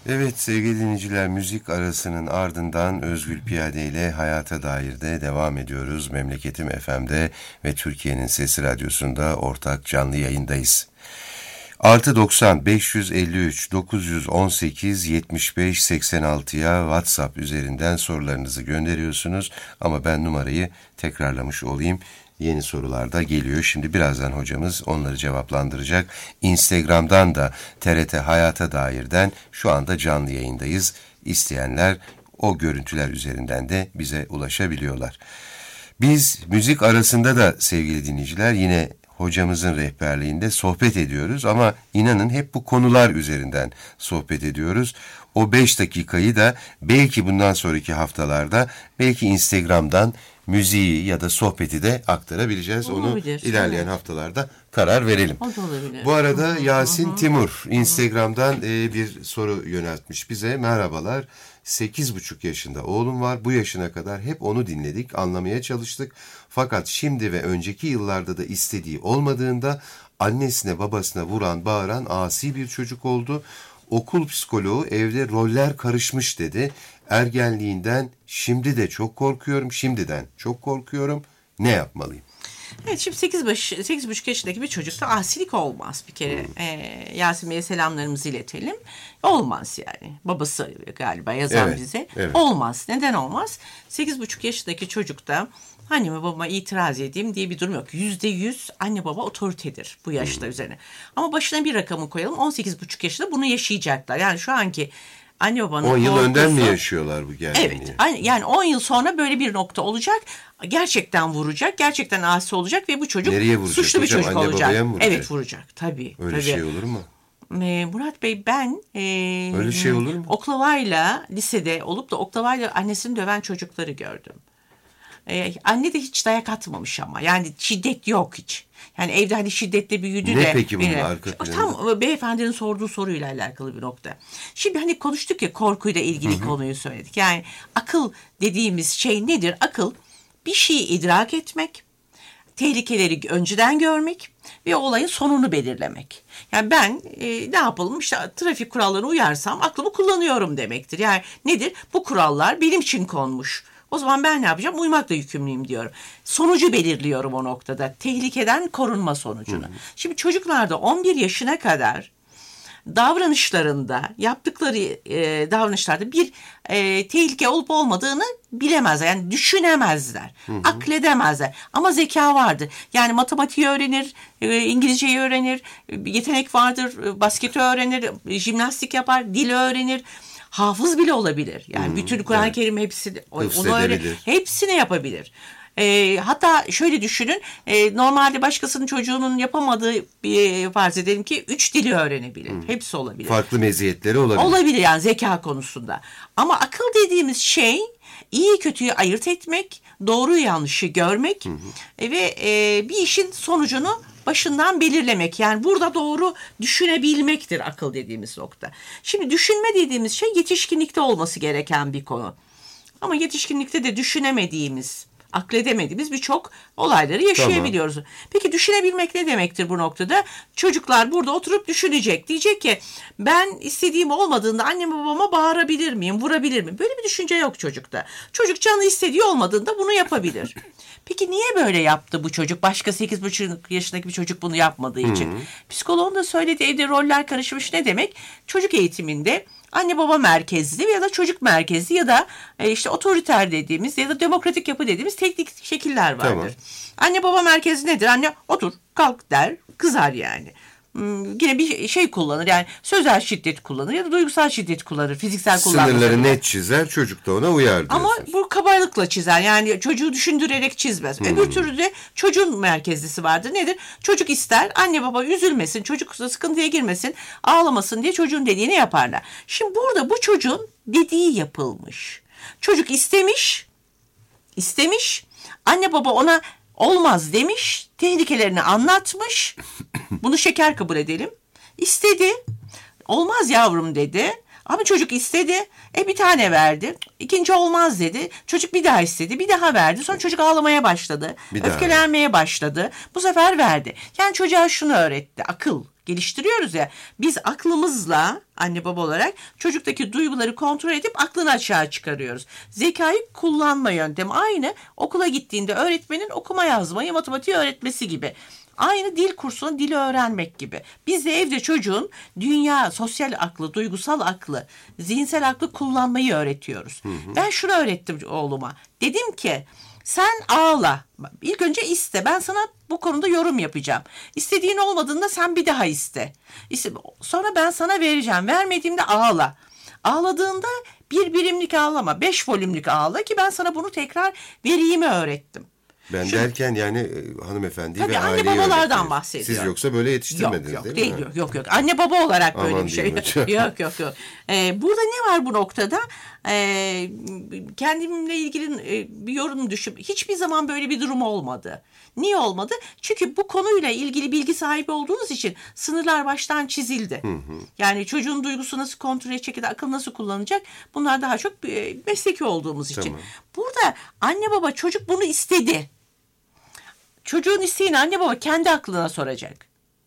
Evet sevgili dinleyiciler, müzik arasının ardından Özgül Piyade ile Hayata Dair'de devam ediyoruz. Memleketim F M'de ve Türkiye'nin Sesi Radyosu'nda ortak canlı yayındayız. Artı doksan beş yüz elli üç dokuz yüz on sekiz yetmiş beş seksen altıya WhatsApp üzerinden sorularınızı gönderiyorsunuz. Ama ben numarayı tekrarlamış olayım. Yeni sorular da geliyor. Şimdi birazdan hocamız onları cevaplandıracak. Instagram'dan da T R T Hayata Dair'den şu anda canlı yayındayız. İsteyenler o görüntüler üzerinden de bize ulaşabiliyorlar. Biz müzik arasında da sevgili dinleyiciler yine hocamızın rehberliğinde sohbet ediyoruz ama inanın hep bu konular üzerinden sohbet ediyoruz. O beş dakikayı da belki bundan sonraki haftalarda belki Instagram'dan müziği ya da sohbeti de aktarabileceğiz. Olabilir, Onu ilerleyen evet. haftalarda karar verelim. O da olabilir. Bu arada Yasin Timur Instagram'dan e, bir soru yöneltmiş bize. Merhabalar. sekiz buçuk yaşında oğlum var. Bu yaşına kadar hep onu dinledik, anlamaya çalıştık. Fakat şimdi ve önceki yıllarda da istediği olmadığında annesine babasına vuran, bağıran asi bir çocuk oldu. Okul psikoloğu evde roller karışmış dedi. Ergenliğinden şimdi de çok korkuyorum. Şimdiden çok korkuyorum. Ne yapmalıyım? Evet, şimdi sekiz buçuk yaşındaki bir çocukta asilik olmaz bir kere. Hmm. Ee, Yasin Bey'e selamlarımızı iletelim. Olmaz yani. Babası galiba yazan evet, bize. Evet. Olmaz. Neden olmaz? sekiz buçuk yaşındaki çocukta anneme babama itiraz edeyim diye bir durum yok. Yüzde yüz anne baba otoritedir bu yaşta hmm. üzerine. Ama başına bir rakamı koyalım. on sekiz buçuk yaşında bunu yaşayacaklar. Yani şu anki anne babanın on yıl korkusu, önden mi yaşıyorlar bu gerginliği? Evet. Yani on yıl sonra böyle bir nokta olacak. Gerçekten vuracak. Gerçekten asi olacak ve bu çocuk suçlu bir hocam? çocuk Anne olacak. babaya mı vuracak? Evet, vuracak. Tabii. Öyle tabii. şey olur mu? Ee, Murat Bey, ben e, Öyle şey olur mu? oklavayla lisede olup da oklavayla annesini döven çocukları gördüm. Ee, anne de hiç dayak atmamış ama. Yani şiddet yok hiç. Yani evde hani şiddetle büyüdü ne de. Ne peki bunun e, arka planı? Tam beyefendinin sorduğu soruyla alakalı bir nokta. Şimdi hani konuştuk ya, korkuyla ilgili Hı-hı. konuyu söyledik. Yani akıl dediğimiz şey nedir? Akıl bir şeyi idrak etmek, tehlikeleri önceden görmek ve olayın sonunu belirlemek. Yani ben e, ne yapalım, işte trafik kurallarına uyarsam aklımı kullanıyorum demektir. Yani nedir? Bu kurallar benim için konmuş. O zaman ben ne yapacağım? Uymakla yükümlüyüm diyorum. Sonucu belirliyorum o noktada. Tehlikeden korunma sonucunu. Hı hı. Şimdi çocuklarda on bir yaşına kadar davranışlarında, yaptıkları e, davranışlarda bir e, tehlike olup olmadığını bilemezler. Yani düşünemezler, hı hı. akledemezler. Ama zeka vardır. Yani matematiği öğrenir, e, İngilizceyi öğrenir, yetenek vardır, e, basketi öğrenir, jimnastik yapar, dil öğrenir. Hafız bile olabilir. Yani hmm, bütün Kur'an-ı evet. Kerim hepsini, onu öyle, hepsini yapabilir. E, hatta şöyle düşünün, e, normalde başkasının çocuğunun yapamadığı bir farz edelim ki üç dili öğrenebilir. Hmm. Hepsi olabilir. Farklı meziyetleri olabilir. Olabilir yani zeka konusunda. Ama akıl dediğimiz şey iyi kötüyü ayırt etmek, doğruyu yanlışı görmek hı hı. ve e, bir işin sonucunu başından belirlemek. Yani burada doğru düşünebilmektir akıl dediğimiz nokta. Şimdi düşünme dediğimiz şey yetişkinlikte olması gereken bir konu. Ama yetişkinlikte de düşünemediğimiz, akledemediğimiz birçok olayları yaşayabiliyoruz. Tamam. Peki düşünebilmek ne demektir bu noktada? Çocuklar burada oturup düşünecek. Diyecek ki ben istediğim olmadığında anneme babama bağırabilir miyim, vurabilir miyim? Böyle bir düşünce yok çocukta. Çocuk canı istediği olmadığında bunu yapabilir. Peki niye böyle yaptı bu çocuk? Başka sekiz buçuk yaşındaki bir çocuk bunu yapmadığı için. Hı-hı. Psikoloğun da söylediği, evde roller karışmış ne demek? Çocuk eğitiminde anne baba merkezli ya da çocuk merkezli ya da e, işte otoriter dediğimiz ya da demokratik yapı dediğimiz teknik şekiller vardır. Tamam. Anne baba merkezli nedir? Anne otur kalk der, kızar yani. Hmm, yine bir şey kullanır, yani sözel şiddet kullanır ya da duygusal şiddet kullanır, fiziksel kullanır. Sınırları net çizer, çocuk da ona uyar diyorsun. Ama bu kabalıkla çizer, yani çocuğu düşündürerek çizmez. Hmm. Öbür türlü de çocuğun merkezlisi vardır. Nedir? Çocuk ister, anne baba üzülmesin, çocuk sıkıntıya girmesin, ağlamasın diye çocuğun dediğini yaparlar. Şimdi burada bu çocuğun dediği yapılmış. Çocuk istemiş, istemiş, anne baba ona olmaz demiş, tehlikelerini anlatmış. Bunu şeker kabul edelim. İstedi. Olmaz yavrum dedi. Ama çocuk istedi. E bir tane verdi. İkinci olmaz dedi. Çocuk bir daha istedi. Bir daha verdi. Sonra çocuk ağlamaya başladı. Bir Öfkelenmeye daha. başladı. Bu sefer verdi. Yani çocuğa şunu öğretti. Akıl geliştiriyoruz ya. Biz aklımızla anne baba olarak çocuktaki duyguları kontrol edip aklını açığa çıkarıyoruz. Zekayı kullanma yöntemi aynı okula gittiğinde öğretmenin okuma yazmayı, matematiği öğretmesi gibi. Aynı dil kursuna dili öğrenmek gibi. Biz de evde çocuğun dünya, sosyal aklı, duygusal aklı, zihinsel aklı kullanmayı öğretiyoruz. Hı hı. Ben şunu öğrettim oğluma. Dedim ki sen ağla. İlk önce iste. Ben sana bu konuda yorum yapacağım. İstediğin olmadığında sen bir daha iste. Sonra ben sana vereceğim. Vermediğimde ağla. Ağladığında bir birimlik ağlama. Beş volümlük ağla ki ben sana bunu tekrar vereyimi öğrettim. Ben Şu, derken yani e, hanımefendi tabii ve anne aileyi babalardan bahsediyorum. Siz yoksa böyle yetiştirmediniz yok, yok, değil mi? Değil, yok yok yok. Anne baba olarak böyle Aman bir şey. diyeyim yok yok yok. Ee, burada ne var bu noktada? Ee, kendimle ilgili e, bir yorum düşün. Hiçbir zaman böyle bir durum olmadı. Niye olmadı? Çünkü bu konuyla ilgili bilgi sahibi olduğunuz için sınırlar baştan çizildi. Hı hı. Yani çocuğun duygusu nasıl kontrol edecek ya da akıl nasıl kullanacak? Bunlar daha çok e, mesleki olduğumuz için. Tamam. Burada anne baba çocuk bunu istedi. Çocuğun isteğini anne baba kendi aklına soracak.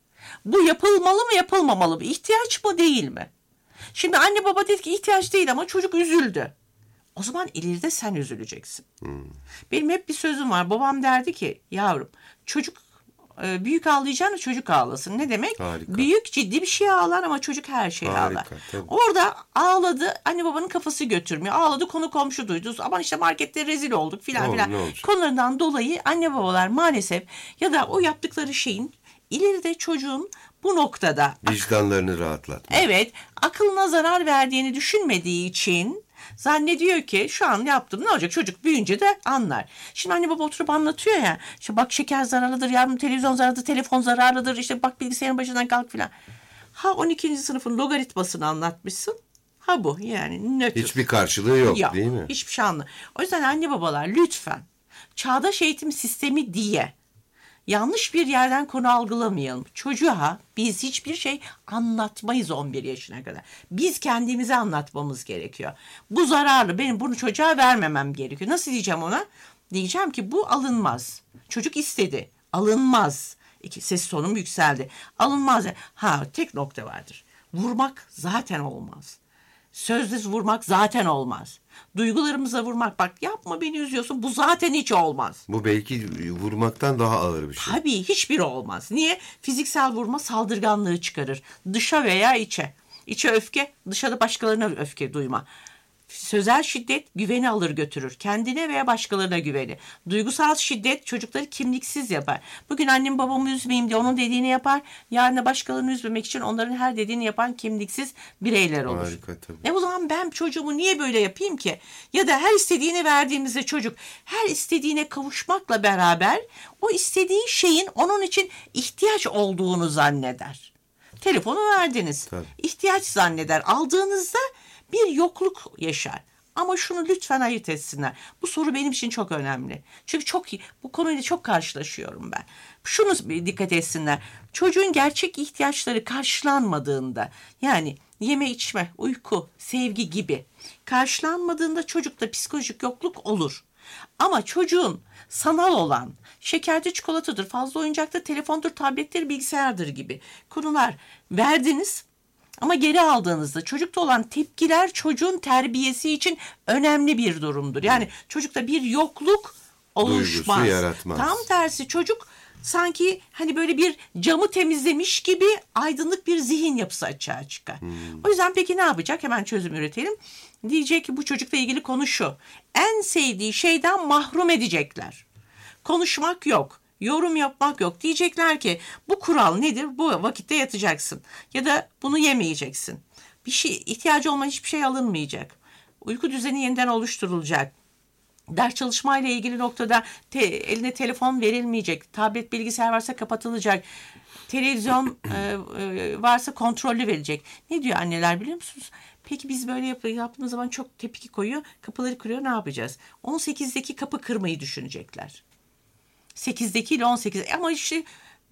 Bu yapılmalı mı yapılmamalı mı? İhtiyaç mı değil mi? Şimdi anne baba dedi ki ihtiyaç değil ama çocuk üzüldü. O zaman ileride sen üzüleceksin. Hmm. Benim hep bir sözüm var. Babam derdi ki yavrum çocuk büyük ağlayacağına çocuk ağlasın. Ne demek? Harika. Büyük ciddi bir şey ağlar ama çocuk her şeyi Harika, ağlar. tabii. Orada ağladı. Anne babanın kafası götürmüyor. Ağladı konu komşu duydu. Ama işte markette rezil olduk filan filan. Konularından dolayı anne babalar maalesef ya da o yaptıkları şeyin ileride çocuğun bu noktada vicdanlarını rahatlatmak. Evet, aklına zarar verdiğini düşünmediği için zannediyor ki şu an yaptım ne olacak, çocuk büyüyünce de anlar. Şimdi anne baba oturup anlatıyor ya, işte bak şeker zararlıdır, yavrum televizyon zararlıdır, telefon zararlıdır, işte bak bilgisayarın başından kalk filan. Ha on ikinci sınıfın logaritmasını anlatmışsın. Ha bu yani nötr. Hiçbir karşılığı yok, yok değil mi? Hiçbir şey anlamıyor. O yüzden anne babalar lütfen çağdaş eğitim sistemi diye yanlış bir yerden konu algılamayalım. Çocuğa biz hiçbir şey anlatmayız on bir yaşına kadar. Biz kendimize anlatmamız gerekiyor. Bu zararlı, benim bunu çocuğa vermemem gerekiyor. Nasıl diyeceğim ona? Diyeceğim ki bu alınmaz. Çocuk istedi. Alınmaz. İki, ses tonum yükseldi. Alınmaz. Ha tek nokta vardır. Vurmak zaten olmaz. Sözlü vurmak zaten olmaz. Duygularımıza vurmak, bak yapma beni üzüyorsun, bu zaten hiç olmaz. Bu belki vurmaktan daha ağır bir şey. Tabii hiçbiri olmaz. Niye? Fiziksel vurma saldırganlığı çıkarır. Dışa veya içe. İçe öfke, dışarıda başkalarına öfke duyma. Sözel şiddet güveni alır götürür. Kendine veya başkalarına güveni. Duygusal şiddet çocukları kimliksiz yapar. Bugün annem babamı üzmeyeyim diye onun dediğini yapar. Yarın da başkalarını üzmemek için onların her dediğini yapan kimliksiz bireyler olur. Harika, tabii. E o zaman ben çocuğumu niye böyle yapayım ki? Ya da her istediğini verdiğimizde çocuk her istediğine kavuşmakla beraber o istediği şeyin onun için ihtiyaç olduğunu zanneder. Telefonu verdiniz. Tabii. İhtiyaç zanneder. Aldığınızda bir yokluk yaşar. Ama şunu lütfen ayırt etsinler. Bu soru benim için çok önemli. Çünkü çok bu konuyla çok karşılaşıyorum ben. Şunu bir dikkat etsinler. Çocuğun gerçek ihtiyaçları karşılanmadığında, yani yeme içme, uyku, sevgi gibi karşılanmadığında çocukta psikolojik yokluk olur. Ama çocuğun sanal olan şekerci çikolatadır, fazla oyuncaktır, telefondur, tablettir, bilgisayardır gibi konular verdiniz. Ama geri aldığınızda çocukta olan tepkiler çocuğun terbiyesi için önemli bir durumdur. Yani çocukta bir yokluk oluşmaz. Duygusu yaratmaz. Tam tersi çocuk sanki hani böyle bir camı temizlemiş gibi aydınlık bir zihin yapısı açığa çıkar. Hmm. O yüzden peki ne yapacak? Hemen çözüm üretelim. Diyecek ki bu çocukla ilgili konu şu. En sevdiği şeyden mahrum edecekler. Konuşmak yok. Yorum yapmak yok. Diyecekler ki bu kural nedir? Bu vakitte yatacaksın. Ya da bunu yemeyeceksin. Bir şey ihtiyacı olmayan hiçbir şey alınmayacak. Uyku düzeni yeniden oluşturulacak. Ders çalışmayla ilgili noktada te, eline telefon verilmeyecek. Tablet bilgisayar varsa kapatılacak. Televizyon e, e, varsa kontrollü verilecek. Ne diyor anneler biliyor musunuz? Peki biz böyle yap- yaptığımız zaman çok tepki koyuyor. Kapıları kırıyor, ne yapacağız? on sekizdeki kapı kırmayı düşünecekler. sekizdeki ile on sekiz ama işte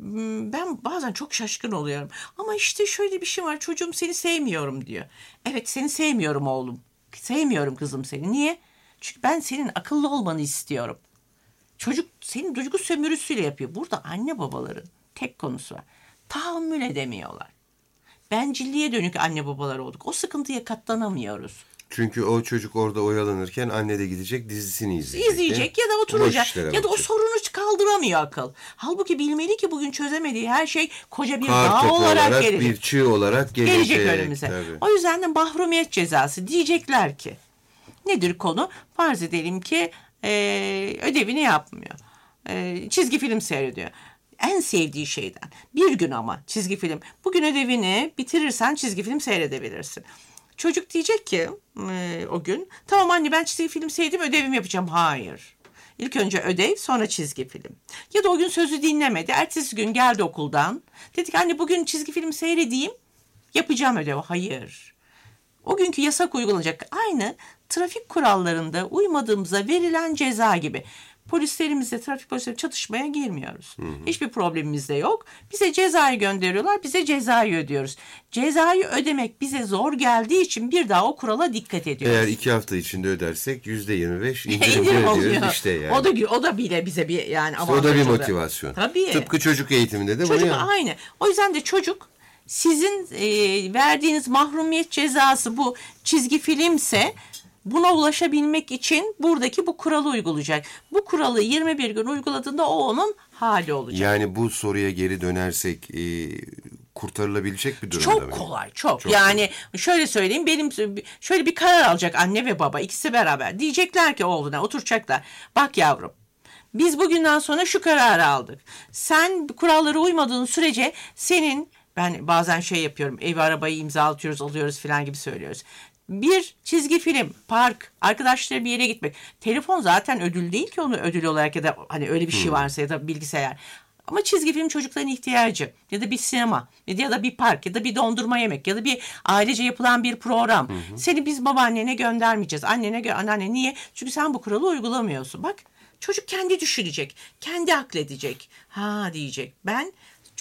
ben bazen çok şaşkın oluyorum. Ama işte şöyle bir şey var, çocuğum seni sevmiyorum diyor. Evet seni sevmiyorum oğlum. Sevmiyorum kızım seni. Niye? Çünkü ben senin akıllı olmanı istiyorum. Çocuk senin duygu sömürüsüyle yapıyor. Burada anne babaların tek konusu var. tahammül edemiyorlar. Bencilliğe dönük anne babalar olduk. O sıkıntıya katlanamıyoruz. Çünkü o çocuk orada oyalanırken anne de gidecek dizisini izleyecek. İzleyecek ya da oturacak ya da o sorunu kaldıramıyor akıl. Halbuki bilmeli ki bugün çözemediği her şey koca bir Kar dağ olarak, olarak gelecek. bir çığ olarak gelecek. Gelecek önümüze. Tabii. O yüzden de mahrumiyet cezası diyecekler ki. Nedir konu? Farz edelim ki e, ödevini yapmıyor. E, çizgi film seyrediyor. En sevdiği şeyden. Bir gün ama çizgi film. Bugün ödevini bitirirsen çizgi film seyredebilirsin. Çocuk diyecek ki e, o gün tamam anne ben çizgi film sevdim ödevimi yapacağım. Hayır. İlk önce ödev sonra çizgi film. Ya da o gün sözü dinlemedi. Ertesi gün geldi okuldan. Dedi ki anne bugün çizgi film seyredeyim yapacağım ödevi. Hayır. O günkü yasak uygulanacak. Aynı trafik kurallarında uymadığımıza verilen ceza gibi. Polislerimizle, trafik polisleri çatışmaya girmiyoruz. Hı hı. Hiçbir problemimiz de yok. Bize cezayı gönderiyorlar, bize cezayı ödüyoruz. Cezayı ödemek bize zor geldiği için bir daha o kurala dikkat ediyoruz. Eğer iki hafta içinde ödersek yüzde yirmi beş indirim İndirim ödüyoruz oluyor. işte yani. O da, o da bile bize bir yani İşte o da bir avantaj motivasyon. Tabii. Tıpkı çocuk eğitiminde de Çocuk bunu ya. aynı. O yüzden de çocuk sizin e, verdiğiniz mahrumiyet cezası bu çizgi filmse buna ulaşabilmek için buradaki bu kuralı uygulayacak. Bu kuralı yirmi bir gün uyguladığında o onun hali olacak. Yani bu soruya geri dönersek e, kurtarılabilecek bir durumda Çok mı? kolay, çok. Çok yani şöyle söyleyeyim, benim şöyle bir karar alacak anne ve baba ikisi beraber. Diyecekler ki oğluna oturacaklar. Bak yavrum, biz bugünden sonra şu kararı aldık. Sen kurallara uymadığın sürece senin, ben bazen şey yapıyorum, ev arabayı imzalatıyoruz, alıyoruz falan gibi söylüyoruz. Bir çizgi film, park, arkadaşlarla bir yere gitmek. Telefon zaten ödül değil ki onu ödül olarak ya da hani öyle bir şey varsa ya da bilgisayar. Ama çizgi film çocukların ihtiyacı ya da bir sinema ya da bir park ya da bir dondurma yemek ya da bir ailece yapılan bir program. Hı hı. Seni biz babaannene göndermeyeceğiz. Annene gö- anneanne niye? Çünkü sen bu kuralı uygulamıyorsun. Bak çocuk kendi düşünecek. Kendi akledecek. Ha diyecek. Ben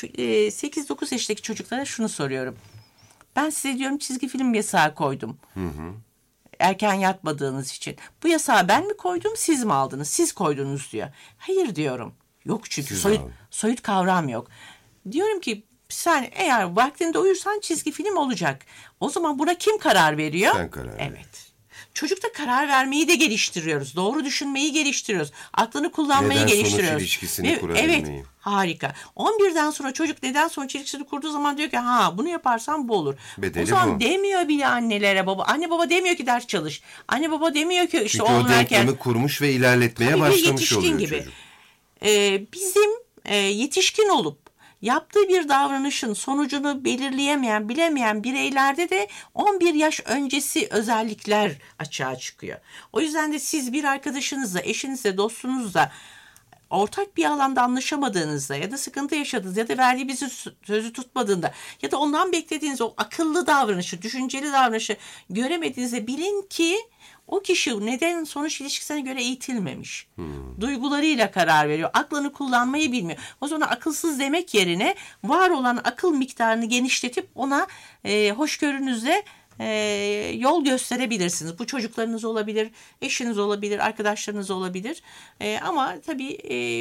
sekiz dokuz yaşındaki çocuklara şunu soruyorum. Ben size diyorum çizgi film yasağı koydum. Hı hı. Erken yatmadığınız için. Bu yasağı ben mi koydum siz mi aldınız? Siz koydunuz diyor. Hayır diyorum. Yok çünkü soyut, soyut kavram yok. Diyorum ki sen eğer vaktinde uyursan çizgi film olacak. O zaman buna kim karar veriyor? Sen karar ver. Evet. Çocukta karar vermeyi de geliştiriyoruz. Doğru düşünmeyi geliştiriyoruz. Aklını kullanmayı neden geliştiriyoruz. Neden sonuç ilişkisini Ve, kurabilmeyi. Evet harika. on birden sonra çocuk neden sonuç ilişkisini kurduğu zaman diyor ki ha bunu yaparsam bu olur. Bedeli o zaman bu. demiyor bile annelere baba. Anne baba demiyor ki ders çalış. Anne baba demiyor ki işte Çünkü o oğlum erken. denklemi kurmuş ve ilerletmeye Tabii başlamış yetişkin oluyor gibi. çocuk. Ee, bizim e, yetişkin olup yaptığı bir davranışın sonucunu belirleyemeyen, bilemeyen bireylerde de on bir yaş öncesi özellikler açığa çıkıyor. O yüzden de siz bir arkadaşınızla, eşinizle, dostunuzla ortak bir alanda anlaşamadığınızda ya da sıkıntı yaşadığınızda ya da verdiği bir sözü tutmadığında ya da ondan beklediğiniz o akıllı davranışı, düşünceli davranışı göremediğinizde bilin ki o kişi neden sonuç ilişkisine göre eğitilmemiş. Hmm. Duygularıyla karar veriyor. Aklını kullanmayı bilmiyor. O zaman akılsız demek yerine var olan akıl miktarını genişletip ona e, hoşgörünüzle e, yol gösterebilirsiniz. Bu çocuklarınız olabilir, eşiniz olabilir, arkadaşlarınız olabilir. E, ama tabii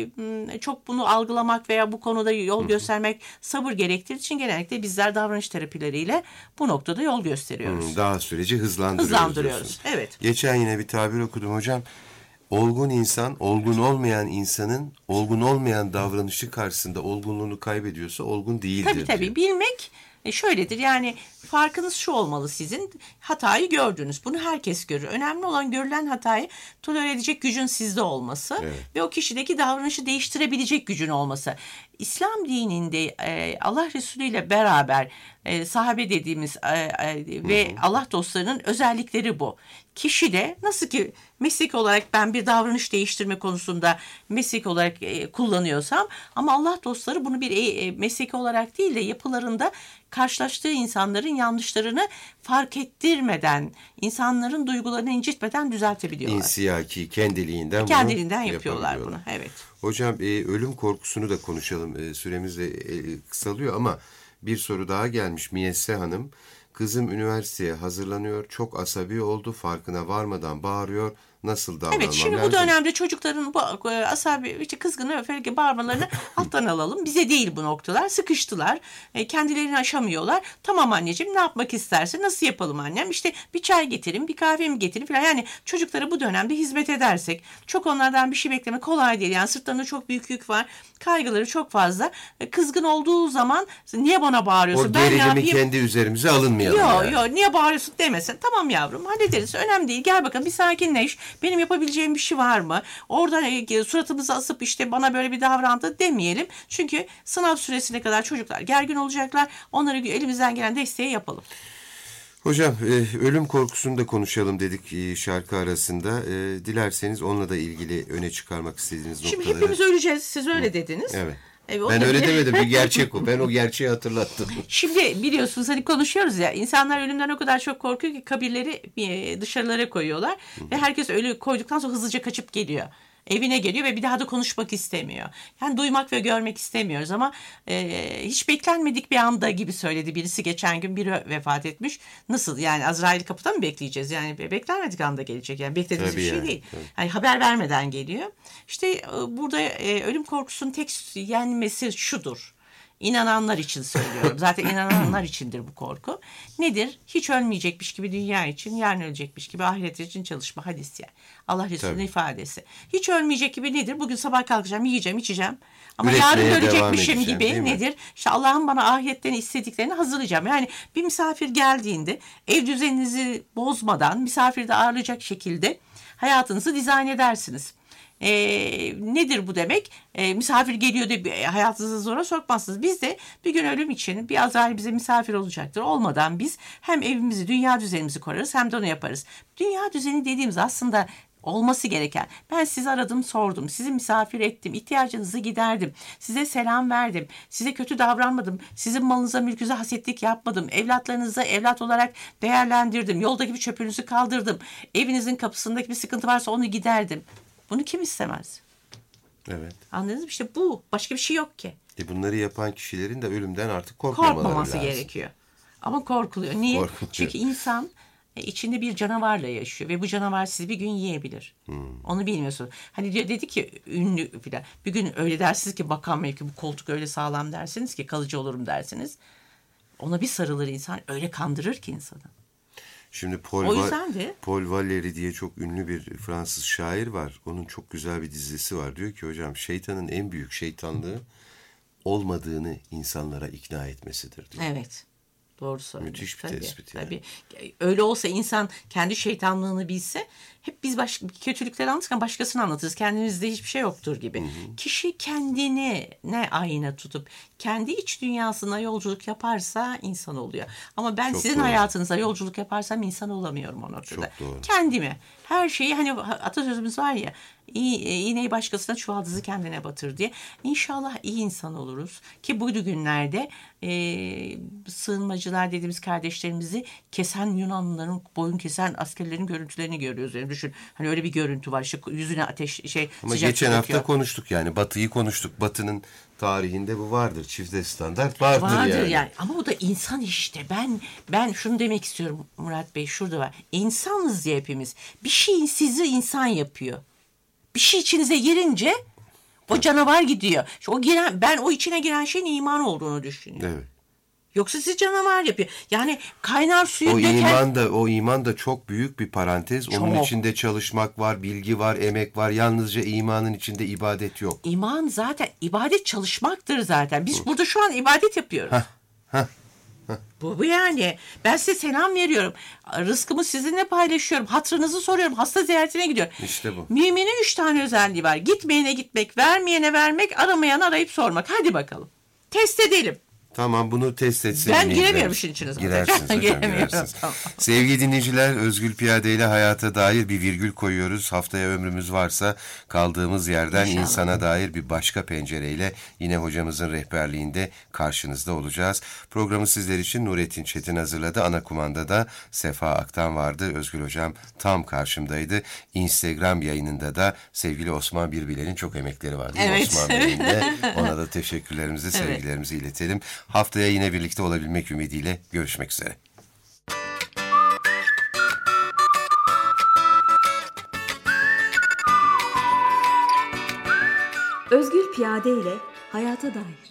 e, çok bunu algılamak veya bu konuda yol göstermek sabır gerektirdiği için genellikle bizler davranış terapileriyle bu noktada yol gösteriyoruz. Hmm, daha süreci hızlandırıyoruz. Hızlandırıyoruz. Diyorsun. Evet. Geçen yine bir tabir okudum hocam. Olgun insan, olgun olmayan insanın olgun olmayan davranışı karşısında olgunluğunu kaybediyorsa olgun değildir. Tabii tabii diyor. bilmek şöyledir yani farkınız şu olmalı sizin hatayı gördünüz. Bunu herkes görür. Önemli olan görülen hatayı tolere edecek gücün sizde olması evet. ve o kişideki davranışı değiştirebilecek gücün olması. İslam dininde e, Allah Resulü ile beraber e, sahabe dediğimiz e, e, ve hı hı. Allah dostlarının özellikleri bu. Kişi de nasıl ki meslek olarak ben bir davranış değiştirme konusunda meslek olarak e, kullanıyorsam ama Allah dostları bunu bir e, meslek olarak değil de yapılarında karşılaştığı insanların yanlışlarını fark ettirmeden, insanların duygularını incitmeden düzeltebiliyorlar. İnsiyaki kendiliğinden, kendiliğinden bunu yapıyorlar bunu. Evet. Hocam e, ölüm korkusunu da konuşalım. E, süremiz de e, kısalıyor ama bir soru daha gelmiş Miyesse Hanım. Kızım üniversiteye hazırlanıyor. Çok asabi oldu. Farkına varmadan bağırıyor. nasıl davranmam Evet, şimdi lazım? bu dönemde çocukların bu e, asabi, işte kızgın, öfkeli bağırmalarını alttan alalım. Bize değil bu noktalar. Sıkıştılar. E, kendilerini aşamıyorlar. Tamam anneciğim, ne yapmak istersin? Nasıl yapalım annem? İşte bir çay getirin, bir kahve mi getirin falan. Yani çocuklara bu dönemde hizmet edersek, çok onlardan bir şey bekleme kolay değil. Yani sırtlarında çok büyük yük var. Kaygıları çok fazla. E, kızgın olduğu zaman niye bana bağırıyorsun? O Ben ne gerilimi yapayım? kendi üzerimize alınmayalım. Yok yani. yok, niye bağırıyorsun demesin. Tamam yavrum, hallederiz. Önemli değil. Gel bakalım, bir sakinleş. Benim yapabileceğim bir şey var mı? Oradan e, suratımızı asıp işte bana böyle bir davrandı demeyelim. Çünkü sınav süresine kadar çocuklar gergin olacaklar. Onlara elimizden gelen desteği yapalım. Hocam e, ölüm korkusunu da konuşalım dedik e, şarkı arasında. E, dilerseniz onunla da ilgili öne çıkarmak istediğiniz Şimdi noktaları. hepimiz öleceğiz. Siz öyle dediniz. Evet. E, o Ben da- öyle demedim. Bir gerçek o. Ben o gerçeği hatırlattım. Şimdi biliyorsunuz, hani konuşuyoruz ya, insanlar ölümden o kadar çok korkuyor ki kabirleri e, dışarılara koyuyorlar. Ve herkes ölü koyduktan sonra hızlıca kaçıp geliyor. Evine geliyor ve bir daha da konuşmak istemiyor. Yani duymak ve görmek istemiyoruz ama e, hiç beklenmedik bir anda gibi söyledi birisi. Geçen gün biri vefat etmiş. Nasıl yani, Azrail kapıda mı bekleyeceğiz? Yani beklenmedik anda gelecek. Yani beklediğimiz Tabii bir şey yani, değil. tabii. Yani haber vermeden geliyor. İşte e, burada e, ölüm korkusunun tek yenmesi şudur. İnananlar için söylüyorum. Zaten inananlar içindir bu korku. Nedir? Hiç ölmeyecekmiş gibi dünya için, yarın ölecekmiş gibi ahiret için çalışma. Hadis yani. Allah Resulü'nün Tabii. ifadesi. Hiç ölmeyecek gibi nedir? Bugün sabah kalkacağım, yiyeceğim, içeceğim. Ama Üretmeye yarın devam ölecekmişim edeceğim, değil gibi mi? nedir? İşte Allah'ın bana ahiretten istediklerini hazırlayacağım. Yani bir misafir geldiğinde ev düzeninizi bozmadan misafiri de ağırlayacak şekilde hayatınızı dizayn edersiniz. E, nedir bu demek? E, misafir geliyor da bir- hayatınızı zora sokmazsınız. Biz de bir gün ölüm için bir Azrail bize misafir olacaktır. Olmadan biz hem evimizi, dünya düzenimizi korarız hem de onu yaparız. Dünya düzeni dediğimiz aslında olması gereken. Ben sizi aradım, sordum. Sizi misafir ettim. İhtiyacınızı giderdim. Size selam verdim. Size kötü davranmadım. Sizin malınıza, mülkünüze hasetlik yapmadım. Evlatlarınızı evlat olarak değerlendirdim. Yoldaki bir çöpünüzü kaldırdım. Evinizin kapısındaki bir sıkıntı varsa onu giderdim. Bunu kim istemez? Evet. Anladınız mı? İşte bu. Başka bir şey yok ki. E bunları yapan kişilerin de ölümden artık korkmamaları Korkmaması lazım. gerekiyor. Ama korkuluyor. Niye? Korkuluyor. Çünkü insan e, içinde bir canavarla yaşıyor ve bu canavar sizi bir gün yiyebilir. Hmm. Onu bilmiyorsun. Hani diyor, dedi ki ünlü filan. Bir gün öyle dersiniz ki, bakan mevki bu koltuk öyle sağlam dersiniz ki kalıcı olurum dersiniz. Ona bir sarılır insan, öyle kandırır ki insanı. Şimdi Paul, O Va- yüzden de- Paul Valéry diye çok ünlü bir Fransız şair var. Onun çok güzel bir dizisi var. Diyor ki hocam, şeytanın en büyük şeytanlığı olmadığını insanlara ikna etmesidir diyor. Evet. Doğru söylüyor. Müthiş bir Tabii, tespit yani. tabii. Öyle olsa, insan kendi şeytanlığını bilse, hep biz başka kötülükleri anlatırken başkasını anlatırız. Kendimizde hiçbir şey yoktur gibi. Hı hı. Kişi kendini ne ayna tutup kendi iç dünyasına yolculuk yaparsa insan oluyor. Ama ben Çok sizin doğru. hayatınıza yolculuk yaparsam insan olamıyorum o noktada. Çok doğru. Kendimi, her şeyi, hani atasözümüz var ya, İğ- iğneyi başkasına, çuvaldızı kendine batır diye. İnşallah iyi insan oluruz ki bu günlerde e, sığınmacılar dediğimiz kardeşlerimizi kesen Yunanlıların, boyun kesen askerlerin görüntülerini görüyoruz. Yani düşün, hani öyle bir görüntü var. İşte yüzüne ateş şey Ama sıcak geçen su hafta döküyor. konuştuk yani. Batı'yı konuştuk. Batı'nın tarihinde bu vardır. Çifte standart vardır, Vardır yani. yani. Ama bu da insan işte. Ben ben şunu demek istiyorum Murat Bey, şurada var. İnsanız ya hepimiz. Bir şey sizi insan yapıyor. Bir şey içinize girince o canavar gidiyor. İşte o giren, ben o içine giren şeyin iman olduğunu düşünüyorum. Evet. Yoksa sizi canavar yapıyor. Yani kaynar suyu O döken... iman da o iman da çok büyük bir parantez. Onun Çok. içinde çalışmak var, bilgi var, emek var. Yalnızca imanın içinde ibadet yok. İman zaten, ibadet çalışmaktır zaten. Biz burada şu an ibadet yapıyoruz. Bu, bu yani. Ben size selam veriyorum. Rızkımı sizinle paylaşıyorum. Hatırınızı soruyorum. Hasta ziyaretine gidiyorum. İşte bu. Müminin üç tane özelliği var. Gitmeyene gitmek, vermeyene vermek, aramayana arayıp sormak. Hadi bakalım. Test edelim. Tamam, bunu test etsin. Ben dinleyiciler. giremiyorum işin içine zaten. Girersiniz hocam, Giremiyorum, girersiniz. tamam. Sevgili dinleyiciler, Özgül Piyade ile hayata dair bir virgül koyuyoruz. Haftaya ömrümüz varsa kaldığımız yerden İnşallah. insana dair bir başka pencereyle yine hocamızın rehberliğinde karşınızda olacağız. Programı sizler için Nurettin Çetin hazırladı. Ana kumandada Sefa Aktan vardı. Özgül hocam tam karşımdaydı. Instagram yayınında da sevgili Osman Birbiler'in çok emekleri var değil mi? Evet. Osman Bey'in de. Ona da teşekkürlerimizi, sevgilerimizi iletelim. Haftaya yine birlikte olabilmek ümidiyle görüşmek üzere. Özgür Piyade ile hayata dair.